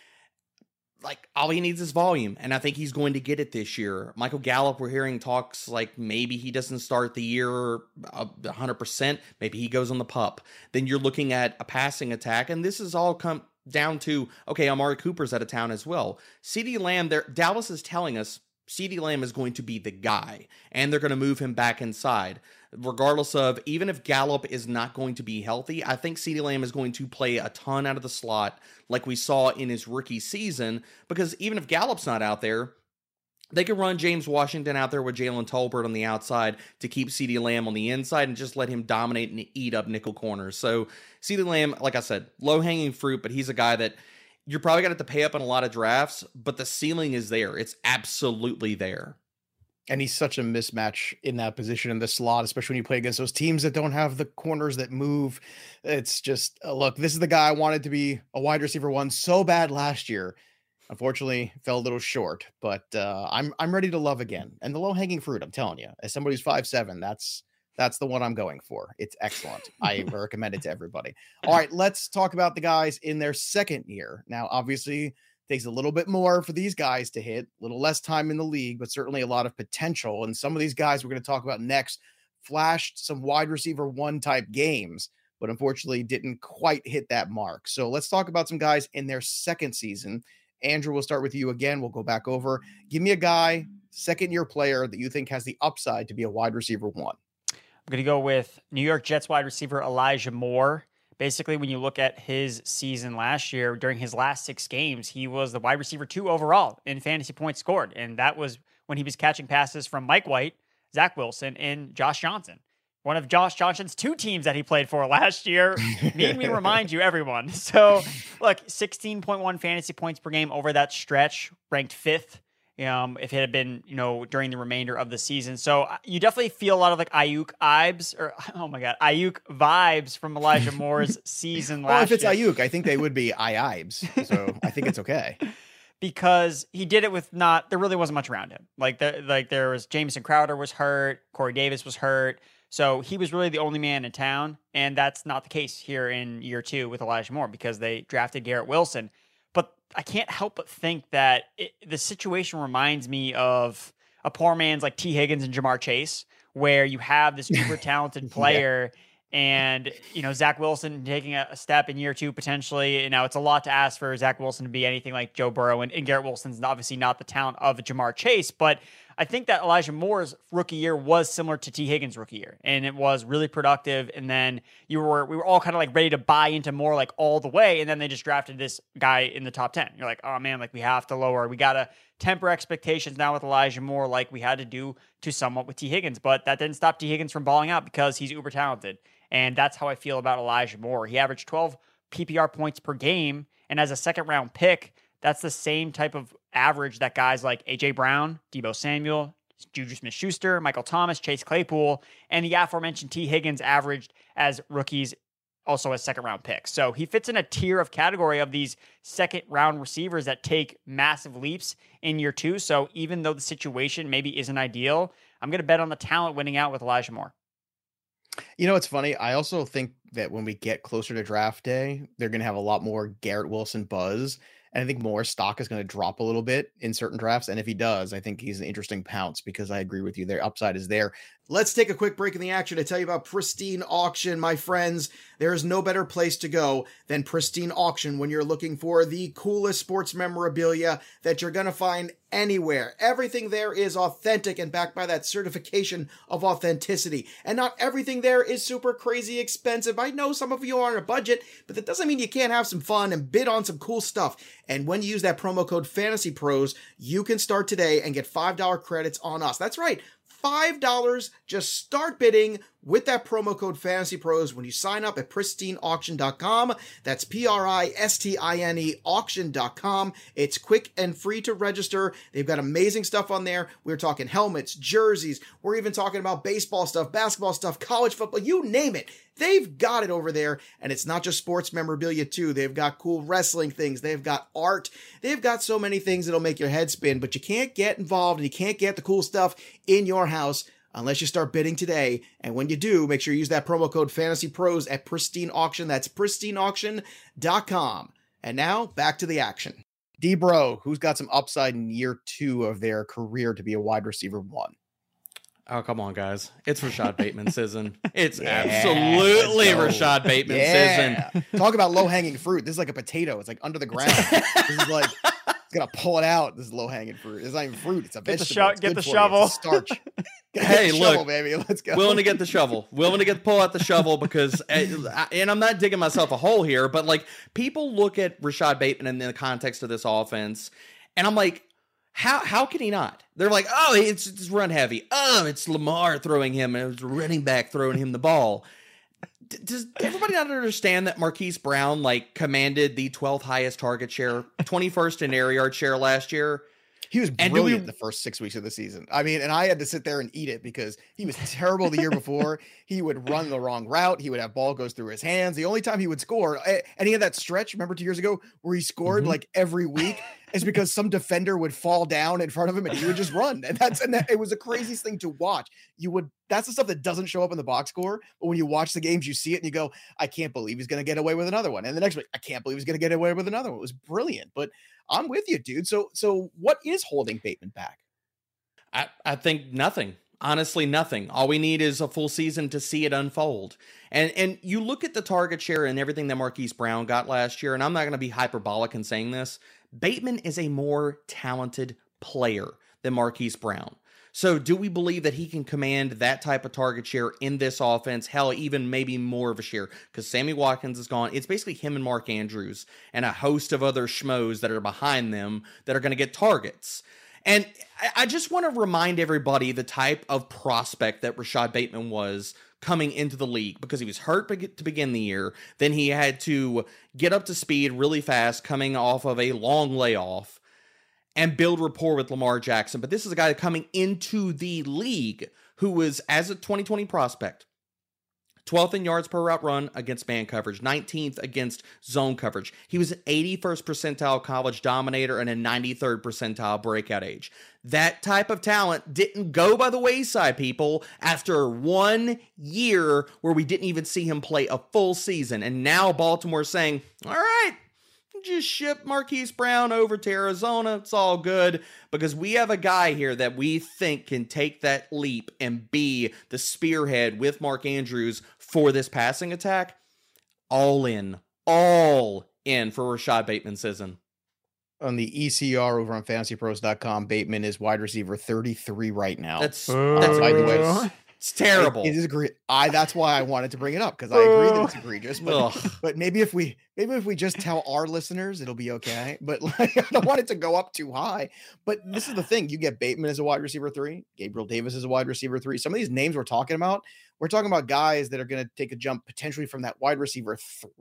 S8: Like, all he needs is volume, and I think he's going to get it this year. Michael Gallup, we're hearing talks like maybe he doesn't start the year 100%. Maybe he goes on the pup. Then you're looking at a passing attack, and this is all come down to, okay, Amari Cooper's out of town as well. CeeDee Lamb, Dallas is telling us CeeDee Lamb is going to be the guy, and they're going to move him back inside. Regardless of, even if Gallup is not going to be healthy, I think CeeDee Lamb is going to play a ton out of the slot like we saw in his rookie season, because even if Gallup's not out there, they could run James Washington out there with Jalen Tolbert on the outside to keep CeeDee Lamb on the inside and just let him dominate and eat up nickel corners. So CeeDee Lamb, like I said, low-hanging fruit, but he's a guy that you're probably going to have to pay up in a lot of drafts, but the ceiling is there. It's absolutely there.
S6: And he's such a mismatch in that position in the slot, especially when you play against those teams that don't have the corners that move. It's just, look, this is the guy I wanted to be a wide receiver 1 so bad last year. Unfortunately, fell a little short, but I'm ready to love again. And the low-hanging fruit, I'm telling you, as somebody who's 5'7", that's the one I'm going for. It's excellent. I recommend it to everybody. All right, let's talk about the guys in their second year. Now, obviously, Takes a little bit more for these guys to hit, a little less time in the league, but certainly a lot of potential. And some of these guys we're going to talk about next flashed some wide receiver 1 type games, but unfortunately didn't quite hit that mark. So let's talk about some guys in their second season. Andrew, we'll start with you again. We'll go back over. Give me a guy, second-year player that you think has the upside to be a wide receiver 1.
S7: I'm going to go with New York Jets wide receiver Elijah Moore. Basically, when you look at his season last year, during his last 6 games, he was the wide receiver 2 overall in fantasy points scored. And that was when he was catching passes from Mike White, Zach Wilson, and Josh Johnson. One of Josh Johnson's 2 teams that he played for last year. Made me remind you, everyone. So, look, 16.1 fantasy points per game over that stretch, ranked 5th. If it had been, during the remainder of the season. So you definitely feel a lot of like Ayuk vibes from Elijah Moore's season last year.
S6: Well, if it's Ayuk, I think they would be Ibes. So I think it's okay.
S7: Because he did it with there really wasn't much around him. There was Jamison Crowder was hurt, Corey Davis was hurt. So he was really the only man in town. And that's not the case here in year 2 with Elijah Moore because they drafted Garrett Wilson. But I can't help but think that the situation reminds me of a poor man's like T. Higgins and Jamar Chase, where you have this uber talented player and, Zach Wilson taking a step in year 2 potentially. Now, it's a lot to ask for Zach Wilson to be anything like Joe Burrow, and Garrett Wilson's obviously not the talent of Jamar Chase, but I think that Elijah Moore's rookie year was similar to T. Higgins' rookie year, and it was really productive. And then we were all kind of like ready to buy into Moore like all the way, and then they just drafted this guy in the top 10. You're like, oh man, like we have to we got to temper expectations now with Elijah Moore, like we had to do to somewhat with T. Higgins, but that didn't stop T. Higgins from balling out because he's uber talented, and that's how I feel about Elijah Moore. He averaged 12 PPR points per game, and as a second round pick, that's the same type of average that guys like A.J. Brown, Deebo Samuel, Juju Smith-Schuster, Michael Thomas, Chase Claypool, and the aforementioned T. Higgins averaged as rookies, also as second-round picks. So he fits in a tier of category of these second-round receivers that take massive leaps in year 2. So even though the situation maybe isn't ideal, I'm going to bet on the talent winning out with Elijah Moore.
S6: It's funny. I also think that when we get closer to draft day, they're going to have a lot more Garrett Wilson buzz. And I think Moore's stock is going to drop a little bit in certain drafts. And if he does, I think he's an interesting pounce because I agree with you. Their upside is there. Let's take a quick break in the action to tell you about Pristine Auction, my friends. There is no better place to go than Pristine Auction when you're looking for the coolest sports memorabilia that you're going to find anywhere. Everything there is authentic and backed by that certification of authenticity. And not everything there is super crazy expensive. I know some of you are on a budget, but that doesn't mean you can't have some fun and bid on some cool stuff. And when you use that promo code Fantasy Pros, you can start today and get $5 credits on us. That's right. $5. Just start bidding with that promo code Fantasy Pros when you sign up at pristineauction.com. That's PRISTINE auction.com. It's quick and free to register. They've got amazing stuff on there. We're talking helmets, jerseys. We're even talking about baseball stuff, basketball stuff, college football, you name it. They've got it over there. And it's not just sports memorabilia too. They've got cool wrestling things. They've got art. They've got so many things that'll make your head spin, but you can't get involved and you can't get the cool stuff in your house unless you start bidding today. And when you do, make sure you use that promo code Fantasy Pros at Pristine Auction. That's pristineauction.com. And now back to the action. D-Bro, who's got some upside in year 2 of their career to be a wide receiver 1?
S8: Oh, come on, guys. It's Rashad Bateman season. It's absolutely Rashad Bateman season.
S6: Talk about low-hanging fruit. This is like a potato. It's like under the ground. This is like, it's going to pull it out. This is low-hanging fruit. It's not even fruit. It's a vegetable.
S7: Get the shovel.
S6: It's starch.
S8: Hey, look,
S6: shovel, baby. Let's go.
S8: Willing to get the shovel. Willing to pull out the shovel because, and I'm not digging myself a hole here, but like people look at Rashad Bateman in the context of this offense, and I'm like, How can he not? They're like, oh, it's run heavy. Oh, it's Lamar throwing him, and it's a running back throwing him the ball. Does everybody not understand that Marquise Brown like commanded the 12th highest target share, 21st in air yard share last year?
S6: He was brilliant the first 6 weeks of the season. I mean, and I had to sit there and eat it because he was terrible the year before. He would run the wrong route. He would have ball goes through his hands. The only time he would score, and he had that stretch, remember 2 years ago, where he scored like every week. is because some defender would fall down in front of him and he would just run. And it was the craziest thing to watch. That's the stuff that doesn't show up in the box score, but when you watch the games, you see it and you go, I can't believe he's going to get away with another one. And the next week, I can't believe he's going to get away with another one. It was brilliant, but I'm with you, dude. So what is holding Bateman back?
S8: I think nothing. Honestly, nothing. All we need is a full season to see it unfold. And you look at the target share and everything that Marquise Brown got last year, and I'm not going to be hyperbolic in saying this, Bateman is a more talented player than Marquise Brown. So do we believe that he can command that type of target share in this offense? Hell, even maybe more of a share, because Sammy Watkins is gone. It's basically him and Mark Andrews and a host of other schmoes that are behind them that are going to get targets. And I just want to remind everybody the type of prospect that Rashad Bateman was coming into the league, because he was hurt to begin the year. Then he had to get up to speed really fast coming off of a long layoff and build rapport with Lamar Jackson. But this is a guy coming into the league who was, as a 2020 prospect, 12th in yards per route run against man coverage, 19th against zone coverage. He was an 81st percentile college dominator and a 93rd percentile breakout age. That type of talent didn't go by the wayside, people, after 1 year where we didn't even see him play a full season. And now Baltimore's saying, all right, just ship Marquise Brown over to Arizona. It's all good, because we have a guy here that we think can take that leap and be the spearhead with Mark Andrews for this passing attack. All in for Rashad Bateman season.
S6: On the ECR over on fantasypros.com, Bateman is wide receiver 33 right now.
S8: That's
S6: by the way.
S8: It's terrible.
S6: It is that's why I wanted to bring it up, because I agree that it's egregious. But maybe if we just tell our listeners, it'll be okay. But I don't want it to go up too high. But this is the thing: you get Bateman as a wide receiver 3, Gabriel Davis as a wide receiver 3. Some of these names we're talking about guys that are going to take a jump potentially from that wide receiver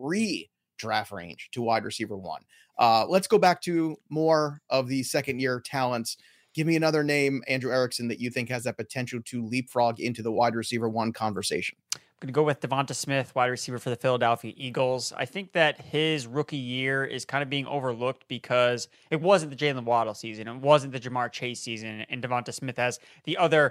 S6: 3 draft range to wide receiver 1. Let's go back to more of the second year talents. Give me another name, Andrew Erickson, that you think has that potential to leapfrog into the wide receiver 1 conversation.
S7: I'm going to go with Devonta Smith, wide receiver for the Philadelphia Eagles. I think that his rookie year is kind of being overlooked because it wasn't the Jalen Waddle season. It wasn't the Jamar Chase season. And Devonta Smith has the other,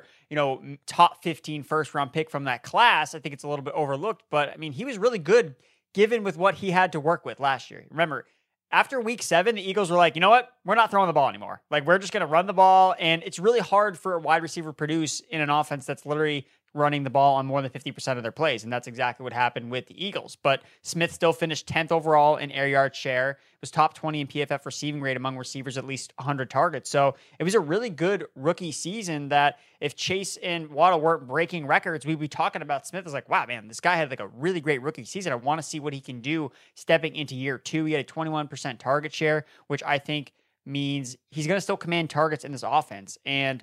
S7: top 15 first-round pick from that class. I think it's a little bit overlooked. But, I mean, he was really good given with what he had to work with last year. Remember, after week 7, the Eagles were like, you know what? We're not throwing the ball anymore. Like, we're just going to run the ball. And it's really hard for a wide receiver to produce in an offense that's literally running the ball on more than 50% of their plays. And that's exactly what happened with the Eagles. But Smith still finished 10th overall in air yard share, was top 20 in PFF receiving rate among receivers, at least 100 targets. So it was a really good rookie season that if Chase and Waddle weren't breaking records, we'd be talking about Smith as like, wow, man, this guy had like a really great rookie season. I want to see what he can do stepping into year 2. He had a 21% target share, which I think means he's going to still command targets in this offense. And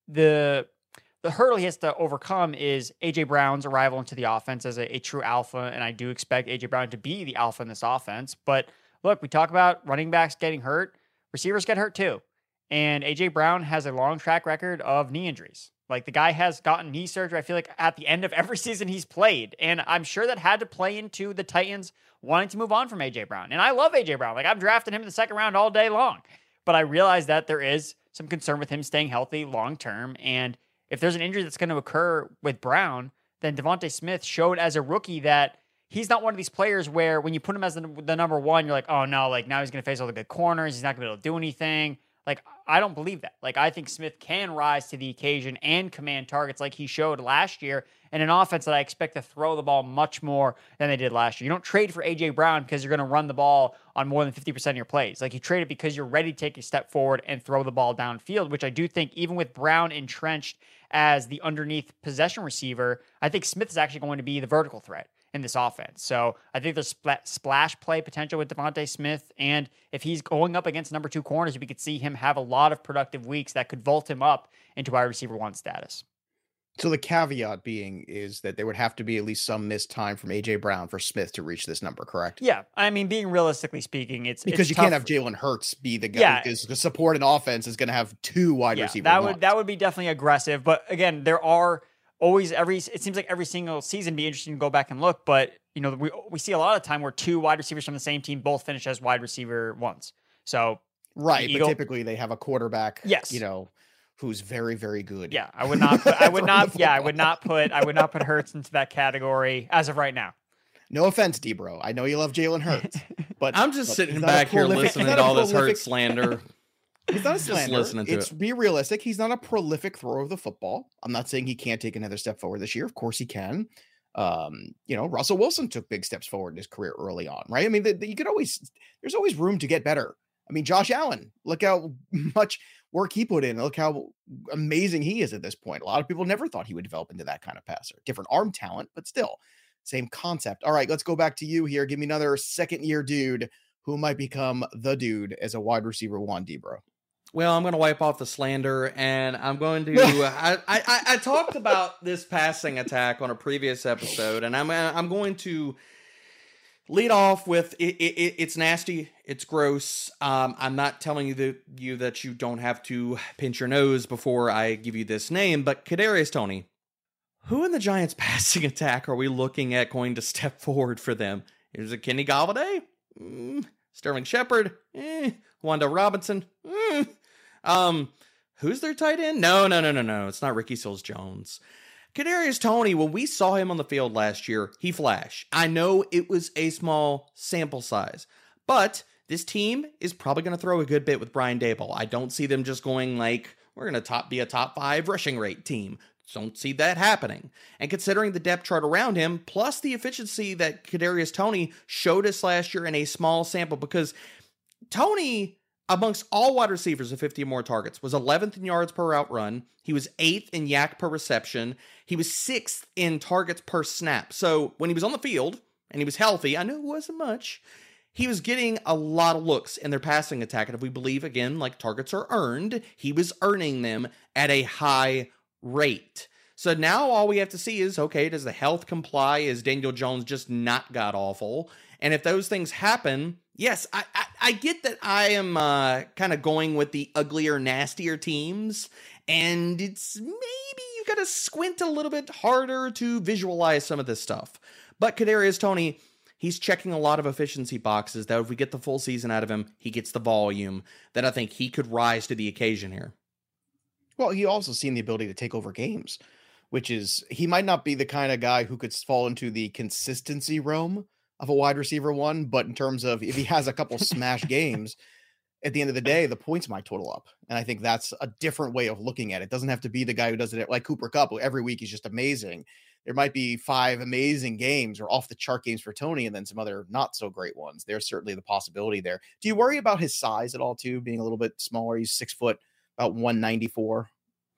S7: the hurdle he has to overcome is A.J. Brown's arrival into the offense as a true alpha, and I do expect A.J. Brown to be the alpha in this offense. But look, we talk about running backs getting hurt. Receivers get hurt too. And A.J. Brown has a long track record of knee injuries. Like, the guy has gotten knee surgery, I feel like, at the end of every season he's played. And I'm sure that had to play into the Titans wanting to move on from A.J. Brown. And I love A.J. Brown. Like, I'm drafting him in the second round all day long. But I realize that there is some concern with him staying healthy long term. And if there's an injury that's going to occur with Brown, then Devonta Smith showed as a rookie that he's not one of these players where when you put him as the number 1, you're like, oh no, like now he's going to face all the good corners. He's not going to be able to do anything. Like, I don't believe that. Like, I think Smith can rise to the occasion and command targets like he showed last year in an offense that I expect to throw the ball much more than they did last year. You don't trade for A.J. Brown because you're going to run the ball on more than 50% of your plays. Like, you trade it because you're ready to take a step forward and throw the ball downfield, which I do think even with Brown entrenched as the underneath possession receiver, I think Smith is actually going to be the vertical threat in this offense. So I think there's splash play potential with Devonta Smith. And if he's going up against number 2 corners, we could see him have a lot of productive weeks that could vault him up into wide receiver 1 status.
S6: So the caveat being is that there would have to be at least some missed time from A.J. Brown for Smith to reach this number, correct?
S7: Yeah. I mean, being realistically speaking, it's
S6: because you can't have Jalen Hurts be the guy. Yeah. Because the support and offense is going to have 2 wide receivers.
S7: That would be definitely aggressive. But again, there are always it seems like every single season be interesting to go back and look. But we see a lot of time where 2 wide receivers from the same team both finish as wide receiver 1s. So
S6: Right,
S7: Eagle.
S6: but typically they have a quarterback,
S7: Yes.
S6: who's very, very good.
S7: Yeah, I would not. I would not. Yeah, I would not put Hurts into that category as of right now.
S6: No offense, D-Bro. I know you love Jalen Hurts, but
S8: I'm just
S6: but
S8: sitting
S6: he's not
S8: back
S6: a
S8: here
S6: prolific-
S8: listening
S6: he's
S8: to
S6: not a
S8: all this
S6: prolific-
S8: Hurt slander.
S6: He's not a
S8: Just
S6: slander.
S8: listening to
S6: It's
S8: it.
S6: be realistic. He's not a prolific thrower of the football. I'm not saying he can't take another step forward this year. Of course he can. Russell Wilson took big steps forward in his career early on, right? I mean, there's always room to get better. I mean, Josh Allen, look how much work he put in. Look how amazing he is at this point. A lot of people never thought he would develop into that kind of passer. Different arm talent, but still same concept. All right, let's go back to you here. Give me another second year dude who might become the dude as a wide receiver one, D-Bro.
S8: Well, I'm going to wipe off the slander, and I'm going to. I talked about this passing attack on a previous episode, and I'm going to lead off with it's nasty, it's gross. I'm not telling you that you don't have to pinch your nose before I give you this name, but Kadarius Toney. Who in the Giants' passing attack are we looking at going to step forward for them? Is it Kenny Golladay? Sterling Shepard? Wanda Robinson? Who's their tight end? No. It's not Ricky Seals-Jones. Kadarius Toney, when we saw him on the field last year, he flashed. I know it was a small sample size, but this team is probably going to throw a good bit with Brian Daboll. I don't see them just going like, we're going to be a top 5 rushing rate team. Don't see that happening. And considering the depth chart around him, plus the efficiency that Kadarius Toney showed us last year in a small sample, because Toney, amongst all wide receivers of 50 or more targets, was 11th in yards per route run. He was 8th in yak per reception. He was 6th in targets per snap. So when he was on the field and he was healthy, I know it wasn't much, he was getting a lot of looks in their passing attack. And if we believe, again, like targets are earned, he was earning them at a high rate. So now all we have to see is, okay, does the health comply? Is Daniel Jones just not god awful? And if those things happen, yes, I get that I am kind of going with the uglier, nastier teams, and it's maybe you got to squint a little bit harder to visualize some of this stuff. But Kadarius Toney, he's checking a lot of efficiency boxes that if we get the full season out of him, he gets the volume that I think he could rise to the occasion here.
S6: Well, he also seen the ability to take over games, which is, he might not be the kind of guy who could fall into the consistency realm of a wide receiver one, but in terms of if he has a couple smash games, at the end of the day, the points might total up. And I think that's a different way of looking at it. It doesn't have to be the guy who does it like Cooper Kupp, who every week he's just amazing. There might be 5 amazing games or off the chart games for Toney and then some other not so great ones. There's certainly the possibility there. Do you worry about his size at all too, being a little bit smaller? He's 6 foot, about 194.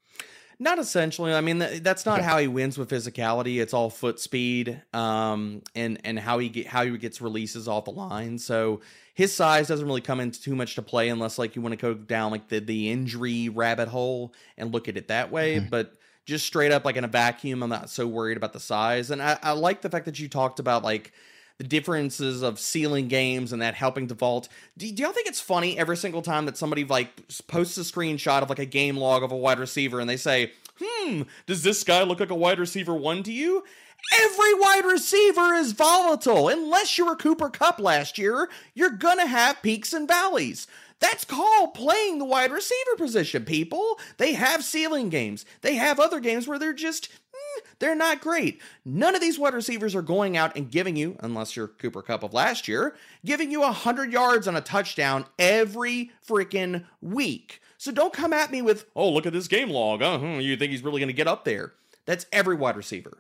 S8: Not essentially. I mean, that's not how he wins with physicality. It's all foot speed, and how he gets releases off the line. So his size doesn't really come into too much to play unless like you want to go down like the injury rabbit hole and look at it that way. But just straight up like in a vacuum, I'm not so worried about the size. And I like the fact that you talked about like the differences of ceiling games and that helping to vault. Do y'all think it's funny every single time that somebody like posts a screenshot of like a game log of a wide receiver and they say, does this guy look like a wide receiver one to you? Every wide receiver is volatile. Unless you were Cooper Kupp last year, you're gonna have peaks and valleys. That's called playing the wide receiver position, people. They have ceiling games. They have other games where they're just, they're not great. None of these wide receivers are going out and giving you, unless you're Cooper Kupp of last year, giving you 100 yards on a touchdown every freaking week. So don't come at me with, oh, look at this game log. You think he's really going to get up there? That's every wide receiver.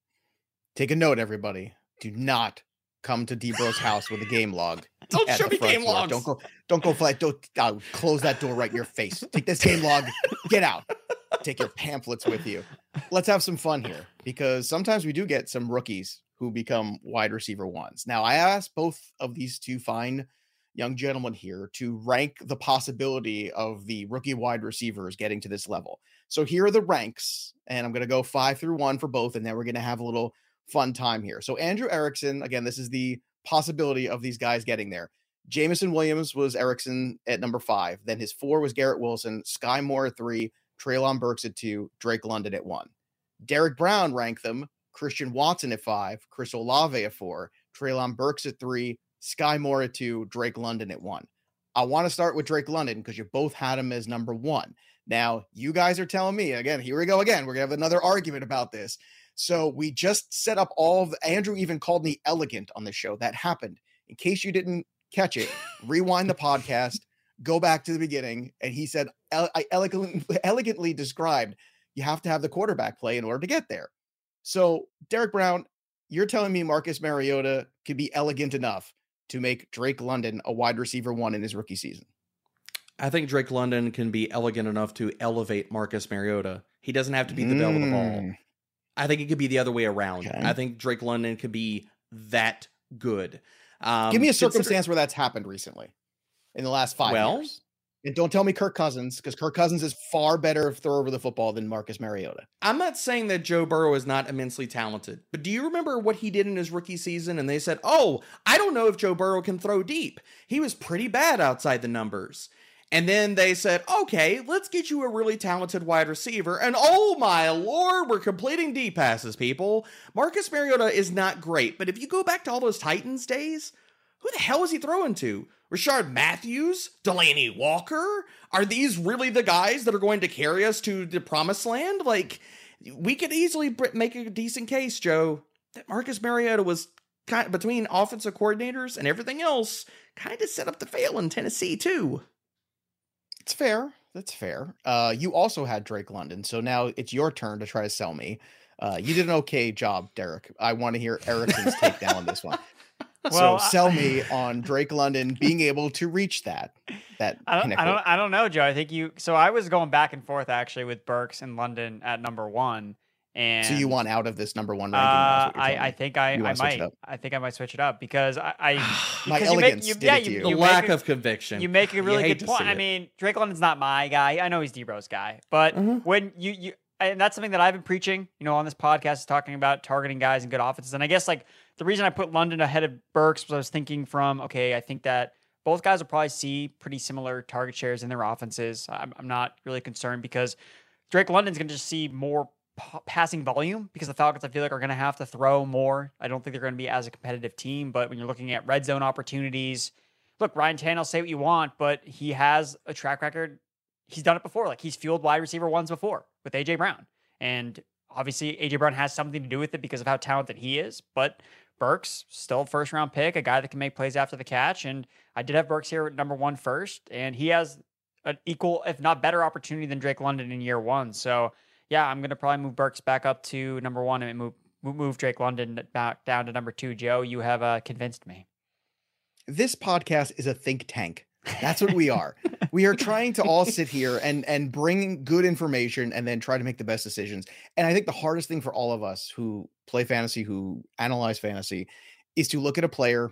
S6: Take a note, everybody. Do not come to D-Bro's house with a game log.
S8: Don't show me game logs.
S6: Don't close that door right in your face. Take this game log. Get out. Take your pamphlets with you. Let's have some fun here, because sometimes we do get some rookies who become wide receiver ones. Now, I asked both of these two fine young gentlemen here to rank the possibility of the rookie wide receivers getting to this level. So here are the ranks, and I'm going to go 5 through 1 for both, and then we're going to have a little fun time here. So Andrew Erickson, again, this is the possibility of these guys getting there. Jameson Williams was Erickson at number 5. Then his 4 was Garrett Wilson, Sky Moore at 3, Treylon Burks at 2, Drake London at 1. Derek Brown ranked them: Christian Watson at 5, Chris Olave at 4, Treylon Burks at 3, Sky Moore at 2, Drake London at 1. I want to start with Drake London because you both had him as number one. Now, you guys are telling me, again, here we go again. We're going to have another argument about this. So we just set up Andrew even called me elegant on the show. That happened. In case you didn't catch it, rewind the podcast, go back to the beginning. And he said, I elegantly described, you have to have the quarterback play in order to get there. So Derek Brown, you're telling me Marcus Mariota could be elegant enough to make Drake London a wide receiver one in his rookie season?
S8: I think Drake London can be elegant enough to elevate Marcus Mariota. He doesn't have to be the belle of the ball. I think it could be the other way around.
S6: Okay.
S8: I think Drake London could be that good.
S6: Give me a circumstance where that's happened recently in the last 5 years. And don't tell me Kirk Cousins, because Kirk Cousins is far better throw over the football than Marcus Mariota.
S8: I'm not saying that Joe Burrow is not immensely talented, but do you remember what he did in his rookie season? And they said, oh, I don't know if Joe Burrow can throw deep. He was pretty bad outside the numbers. And then they said, okay, let's get you a really talented wide receiver. And oh my Lord, we're completing deep passes, people. Marcus Mariota is not great, but if you go back to all those Titans days, who the hell is he throwing to? Rashard Matthews? Delaney Walker? Are these really the guys that are going to carry us to the promised land? Like, we could easily make a decent case, Joe, that Marcus Mariota was kind of, between offensive coordinators and everything else, kind of set up to fail in Tennessee too.
S6: It's fair. That's fair. You also had Drake London, so now it's your turn to try to sell me. You did an okay job, Derek. I want to hear Erickson's take down on this one. Well, so sell me on Drake London being able to reach that pinnacle.
S7: I don't know, Joe. I think so I was going back and forth actually with Burks and London at number one. And
S6: so you want out of this number one ranking?
S7: I think I might. I think I might switch it up because
S6: my elegance did it to you.
S8: The lack of conviction.
S7: You make a really good point. I mean, Drake London's not my guy. I know he's D-Bro's guy, but when you and that's something that I've been preaching, on this podcast, is talking about targeting guys in good offenses. And I guess like the reason I put London ahead of Burks was I was thinking I think that both guys will probably see pretty similar target shares in their offenses. I'm not really concerned because Drake London's going to just see more passing volume because the Falcons, I feel like, are going to have to throw more. I don't think they're going to be as a competitive team, but when you're looking at red zone opportunities, look, Ryan Tannehill, say what you want, but he has a track record. He's done it before. Like, he's fueled wide receiver ones before with A.J. Brown. And obviously A.J. Brown has something to do with it because of how talented he is, but Burks, still a first round pick, a guy that can make plays after the catch. And I did have Burks here at number one first, and he has an equal, if not better, opportunity than Drake London in year one. So yeah, I'm going to probably move Burks back up to number one and move Drake London back down to number two. Joe, you have convinced me.
S6: This podcast is a think tank. That's what we are. We are trying to all sit here and bring good information and then try to make the best decisions. And I think the hardest thing for all of us who play fantasy, who analyze fantasy, is to look at a player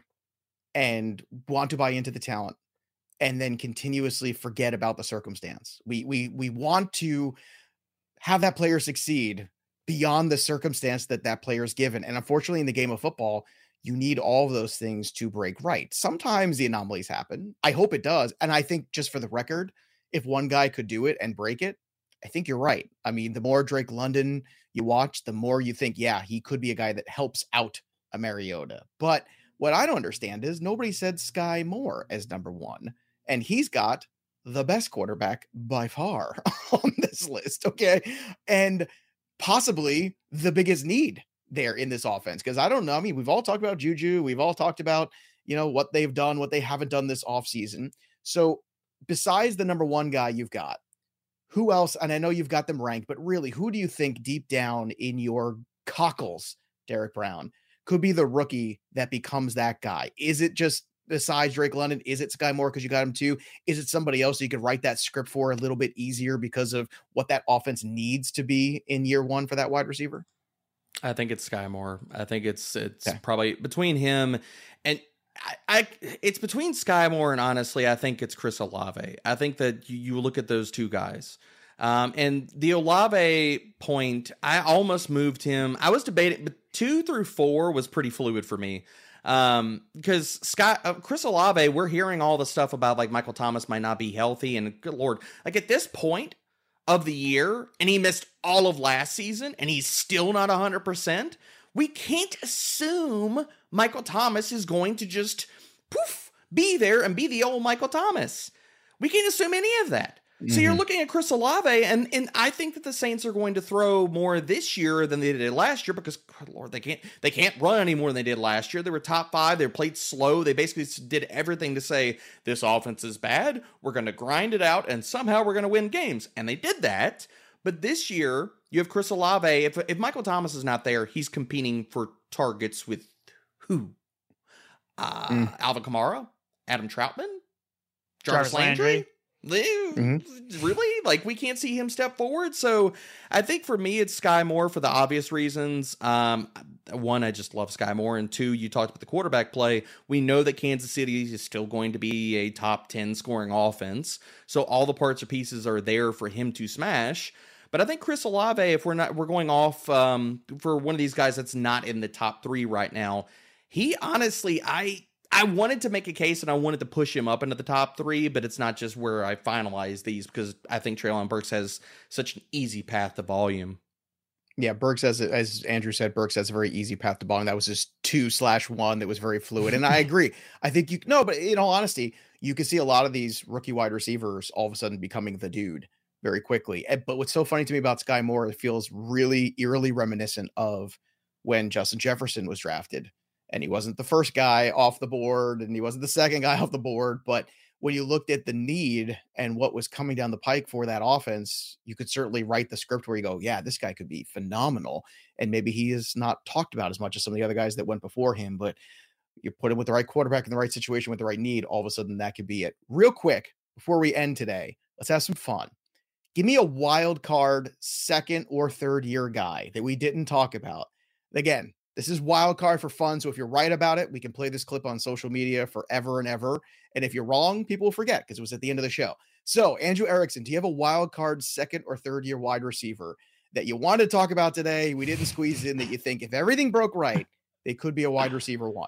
S6: and want to buy into the talent and then continuously forget about the circumstance. We want to have that player succeed beyond the circumstance that player is given. And unfortunately, in the game of football, you need all of those things to break right. Sometimes the anomalies happen. I hope it does. And I think, just for the record, if one guy could do it and break it, I think you're right. I mean, the more Drake London you watch, the more you think, yeah, he could be a guy that helps out a Mariota. But what I don't understand is nobody said Sky Moore as number one. And he's got the best quarterback by far on this list. Okay. And possibly the biggest need there in this offense. Because I don't know. I mean, we've all talked about Juju. We've all talked about, what they've done, what they haven't done this offseason. So besides the number one guy you've got, who else? And I know you've got them ranked, but really, who do you think deep down in your cockles, Derek Brown, could be the rookie that becomes that guy? Is it just, besides Drake London, is it Sky Moore because you got him too? Is it somebody else you could write that script for a little bit easier because of what that offense needs to be in year one for that wide receiver?
S8: I think it's Sky Moore. I think it's probably between him and it's between Sky Moore and, honestly, I think it's Chris Olave. I think that you look at those two guys. And the Olave point, I almost moved him. I was debating, but 2 through 4 was pretty fluid for me. Because Chris Olave, we're hearing all the stuff about like Michael Thomas might not be healthy, and good Lord, like at this point of the year, and he missed all of last season, and he's still not 100%. We can't assume Michael Thomas is going to just be there and be the old Michael Thomas. We can't assume any of that. So you're looking at Chris Olave, and I think that the Saints are going to throw more this year than they did last year because, good Lord, they can't run any more than they did last year. They were top 5. They played slow. They basically did everything to say, this offense is bad. We're going to grind it out, and somehow we're going to win games. And they did that. But this year, you have Chris Olave. If Michael Thomas is not there, he's competing for targets with who? Alvin Kamara? Adam Troutman? Jarvis Landry? Really? Like, we can't see him step forward? So I think for me, it's Sky Moore for the obvious reasons. One, I just love Sky Moore. And two, you talked about the quarterback play. We know that Kansas City is still going to be a top 10 scoring offense. So all the parts or pieces are there for him to smash. But I think Chris Olave, if we're going off for one of these guys that's not in the top 3 right now, he honestly, I wanted to make a case and I wanted to push him up into the top 3, but it's not just where I finalize these because I think Treylon Burks has such an easy path to volume.
S6: Yeah, Burks, as Andrew said, Burks has a very eeasy path to volume. That was just 2/1 that was very fluid. And I agree. I think but in all honesty, you can see a lot of these rookie wide receivers all of a sudden becoming the dude very quickly. But what's so funny to me about Sky Moore, it feels really eerily reminiscent of when Justin Jefferson was drafted. And he wasn't the first guy off the board, and he wasn't the second guy off the board. But when you looked at the need and what was coming down the pike for that offense, you could certainly write the script where you go, yeah, this guy could be phenomenal. And maybe he is not talked about as much as some of the other guys that went before him. But you put him with the right quarterback in the right situation with the right need, all of a sudden that could be it. Real quick, before we end today, let's have some fun. Give me a wild card second or third year guy that we didn't talk about. Again, this is wild card for fun. So if you're right about it, we can play this clip on social media forever and ever. And if you're wrong, people will forget because it was at the end of the show. So Andrew Erickson, do you have a wild card second or third year wide receiver that you wanted to talk about today? We didn't squeeze in that you think if everything broke right, they could be a wide receiver 1.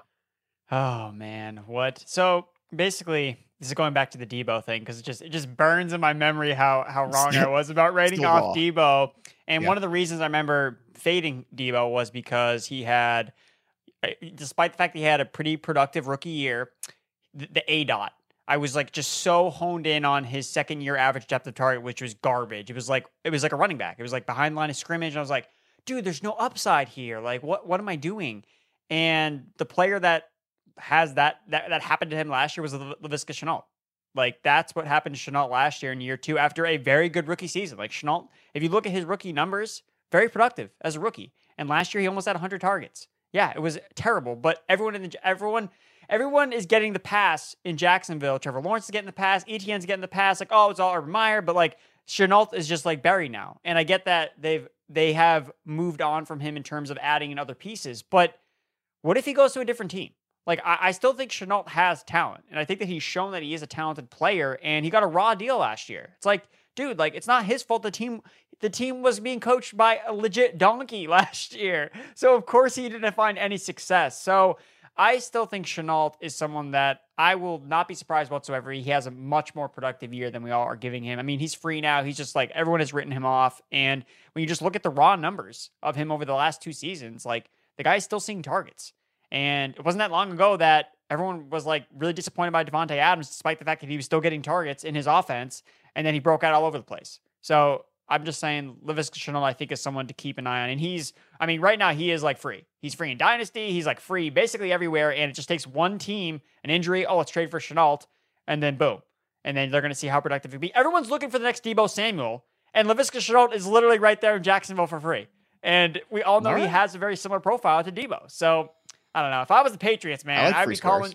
S7: Oh man, what? So basically, this is going back to the Debo thing because it just burns in my memory how wrong I was about writing off Debo. And one of the reasons I remember fading Debo was because he had, despite the fact that he had a pretty productive rookie year, the ADOT. I was like just so honed in on his second year average depth of target, which was garbage. It was like a running back. It was like behind the line of scrimmage. And I was like, dude, there's no upside here. Like, what am I doing? And the player that has that happened to him last year was Laviska Shenault. Like, that's what happened to Shenault last year in year 2 after a very good rookie season. Like, Shenault, if you look at his rookie numbers, very productive as a rookie. And last year he almost had 100 targets. Yeah, it was terrible. But everyone is getting the pass in Jacksonville. Trevor Lawrence is getting the pass. Etienne's getting the pass. Like, oh, it's all Urban Meyer. But like, Shenault is just like buried now. And I get that they have moved on from him in terms of adding in other pieces. But what if he goes to a different team? Like, I still think Shenault has talent. And I think that he's shown that he is a talented player. And he got a raw deal last year. It's like, dude, like, it's not his fault the team was being coached by a legit donkey last year. So, of course, he didn't find any success. So, I still think Shenault is someone that I will not be surprised whatsoever. He has a much more productive year than we all are giving him. I mean, he's free now. He's just like, everyone has written him off. And when you just look at the raw numbers of him over the last 2 seasons, like, the guy's still seeing targets. And it wasn't that long ago that everyone was like really disappointed by Devontae Adams, despite the fact that he was still getting targets in his offense. And then he broke out all over the place. So I'm just saying Laviska Shenault, I think, is someone to keep an eye on. And right now he is like free. He's free in Dynasty. He's like free basically everywhere. And it just takes one team, an injury. Oh, let's trade for Shenault. And then boom. And then they're going to see how productive he can be. Everyone's looking for the next Deebo Samuel. And Laviska Shenault is literally right there in Jacksonville for free. And we all know he has a very similar profile to Deebo. So I don't know. If I was the Patriots, man, I'd be coming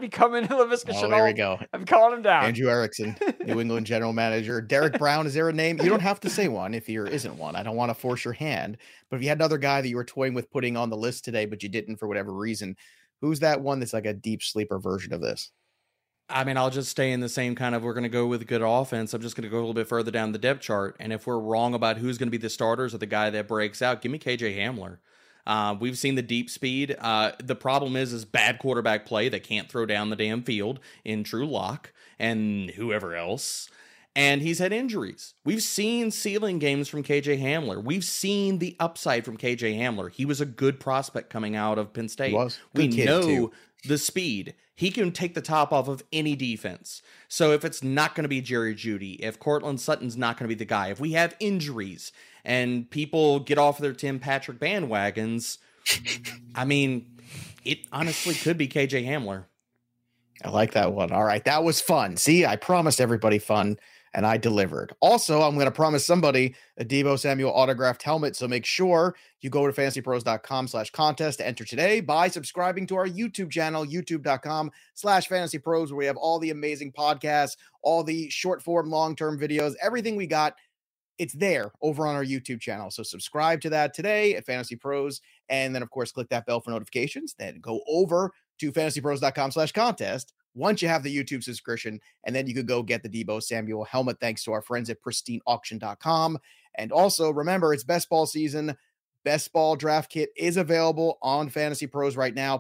S7: to Laviska Shenault.
S6: There we go.
S7: I'd be calling him down.
S6: Andrew Erickson, New England general manager. Derek Brown, is there a name? You don't have to say one if there isn't one. I don't want to force your hand. But if you had another guy that you were toying with putting on the list today, but you didn't for whatever reason, who's that one that's like a deep sleeper version of this?
S8: I mean, I'll just stay in the same kind of, we're going to go with good offense. I'm just going to go a little bit further down the depth chart. And if we're wrong about who's going to be the starters or the guy that breaks out, give me KJ Hamler. We've seen the deep speed. The problem is bad quarterback play. They can't throw down the damn field in Drew Lock and whoever else. And he's had injuries. We've seen ceiling games from KJ Hamler. We've seen the upside from KJ Hamler. He was a good prospect coming out of Penn State.
S6: We
S8: know the speed. he can take the top off of any defense. So if it's not going to be Jerry Jeudy, if Cortland Sutton's not going to be the guy, if we have injuries and people get off their Tim Patrick bandwagons, I mean, it honestly could be KJ Hamler.
S6: I like that one. All right, that was fun. See, I promised everybody fun, and I delivered. Also, I'm going to promise somebody a Deebo Samuel autographed helmet, so make sure you go to fantasypros.com/contest to enter today by subscribing to our YouTube channel, youtube.com/fantasypros, where we have all the amazing podcasts, all the short form, long-term videos, everything we got. It's there over on our YouTube channel. So subscribe to that today at Fantasy Pros. And then, of course, click that bell for notifications. Then go over to fantasypros.com/contest once you have the YouTube subscription. And then you could go get the Deebo Samuel helmet thanks to our friends at pristineauction.com. And also, remember, it's best ball season. Best ball draft kit is available on Fantasy Pros right now.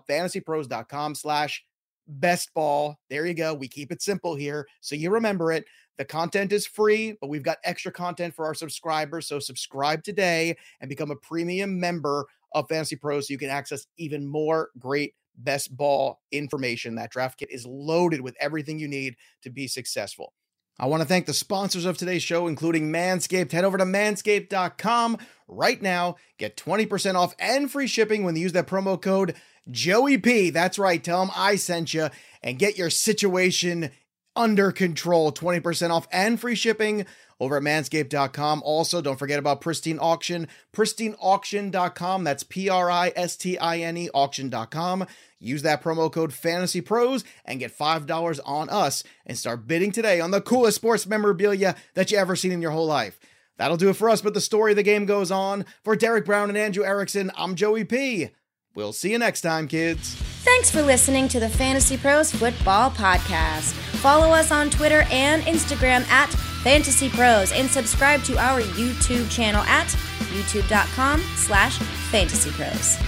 S6: fantasypros.com/bestball. There you go. We keep it simple here, so you remember it. The content is free, but we've got extra content for our subscribers. So subscribe today and become a premium member of Fantasy Pros so you can access even more great best ball information. That draft kit is loaded with everything you need to be successful. I want to thank the sponsors of today's show, including Manscaped. Head over to manscaped.com right now. Get 20% off and free shipping when you use that promo code JoeyP. That's right. Tell them I sent you and get your situation under control. 20% off and free shipping over at manscaped.com. Also, don't forget about Pristine Auction, pristineauction.com. That's PRISTINE auction.com. Use that promo code Fantasy Pros and get $5 on us and start bidding today on the coolest sports memorabilia that you ever seen in your whole life. That'll do it for us, but the story of the game goes on. For Derek Brown and Andrew Erickson, I'm Joey P. We'll see you next time, kids.
S9: Thanks for listening to the Fantasy Pros Football Podcast. Follow us on Twitter and Instagram at Fantasy Pros and subscribe to our YouTube channel at youtube.com/fantasypros.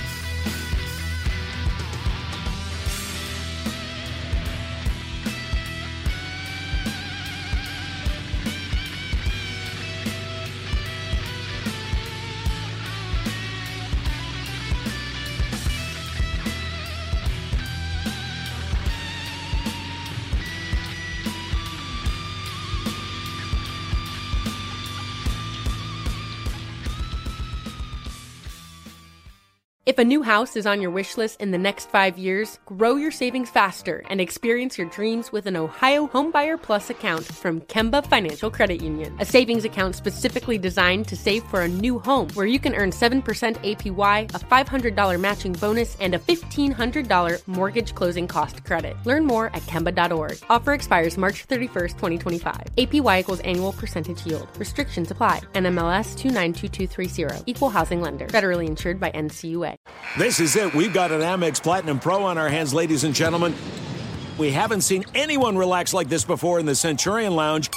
S4: If a new house is on your wish list in the next 5 years, grow your savings faster and experience your dreams with an Ohio Homebuyer Plus account from Kemba Financial Credit Union. A savings account specifically designed to save for a new home, where you can earn 7% APY, a $500 matching bonus, and a $1,500 mortgage closing cost credit. Learn more at Kemba.org. Offer expires March 31st, 2025. APY equals annual percentage yield. Restrictions apply. NMLS 292230. Equal housing lender. Federally insured by NCUA.
S10: This is it. We've got an Amex Platinum Pro on our hands, ladies and gentlemen. We haven't seen anyone relax like this before in the Centurion Lounge.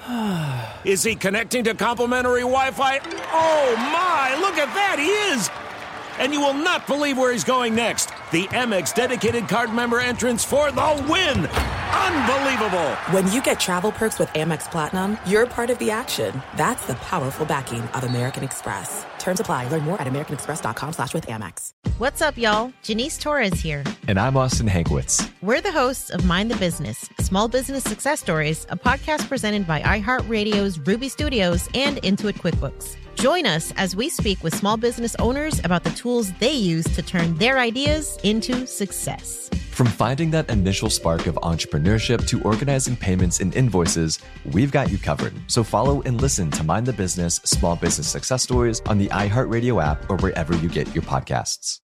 S10: Is he connecting to complimentary Wi-Fi? Oh, my. Look at that. He is. And you will not believe where he's going next. The Amex dedicated card member entrance for the win. Unbelievable.
S1: When you get travel perks with Amex Platinum, you're part of the action. That's the powerful backing of American Express. Terms apply. Learn more at americanexpress.com/withAmex.
S11: What's up, y'all? Janice Torres here.
S12: And I'm Austin Hankwitz.
S11: We're the hosts of Mind the Business, Small Business Success Stories, a podcast presented by iHeartRadio's Ruby Studios and Intuit QuickBooks. Join us as we speak with small business owners about the tools they use to turn their ideas into success.
S12: From finding that initial spark of entrepreneurship to organizing payments and invoices, we've got you covered. So follow and listen to Mind the Business Small Business Success Stories on the iHeartRadio app or wherever you get your podcasts.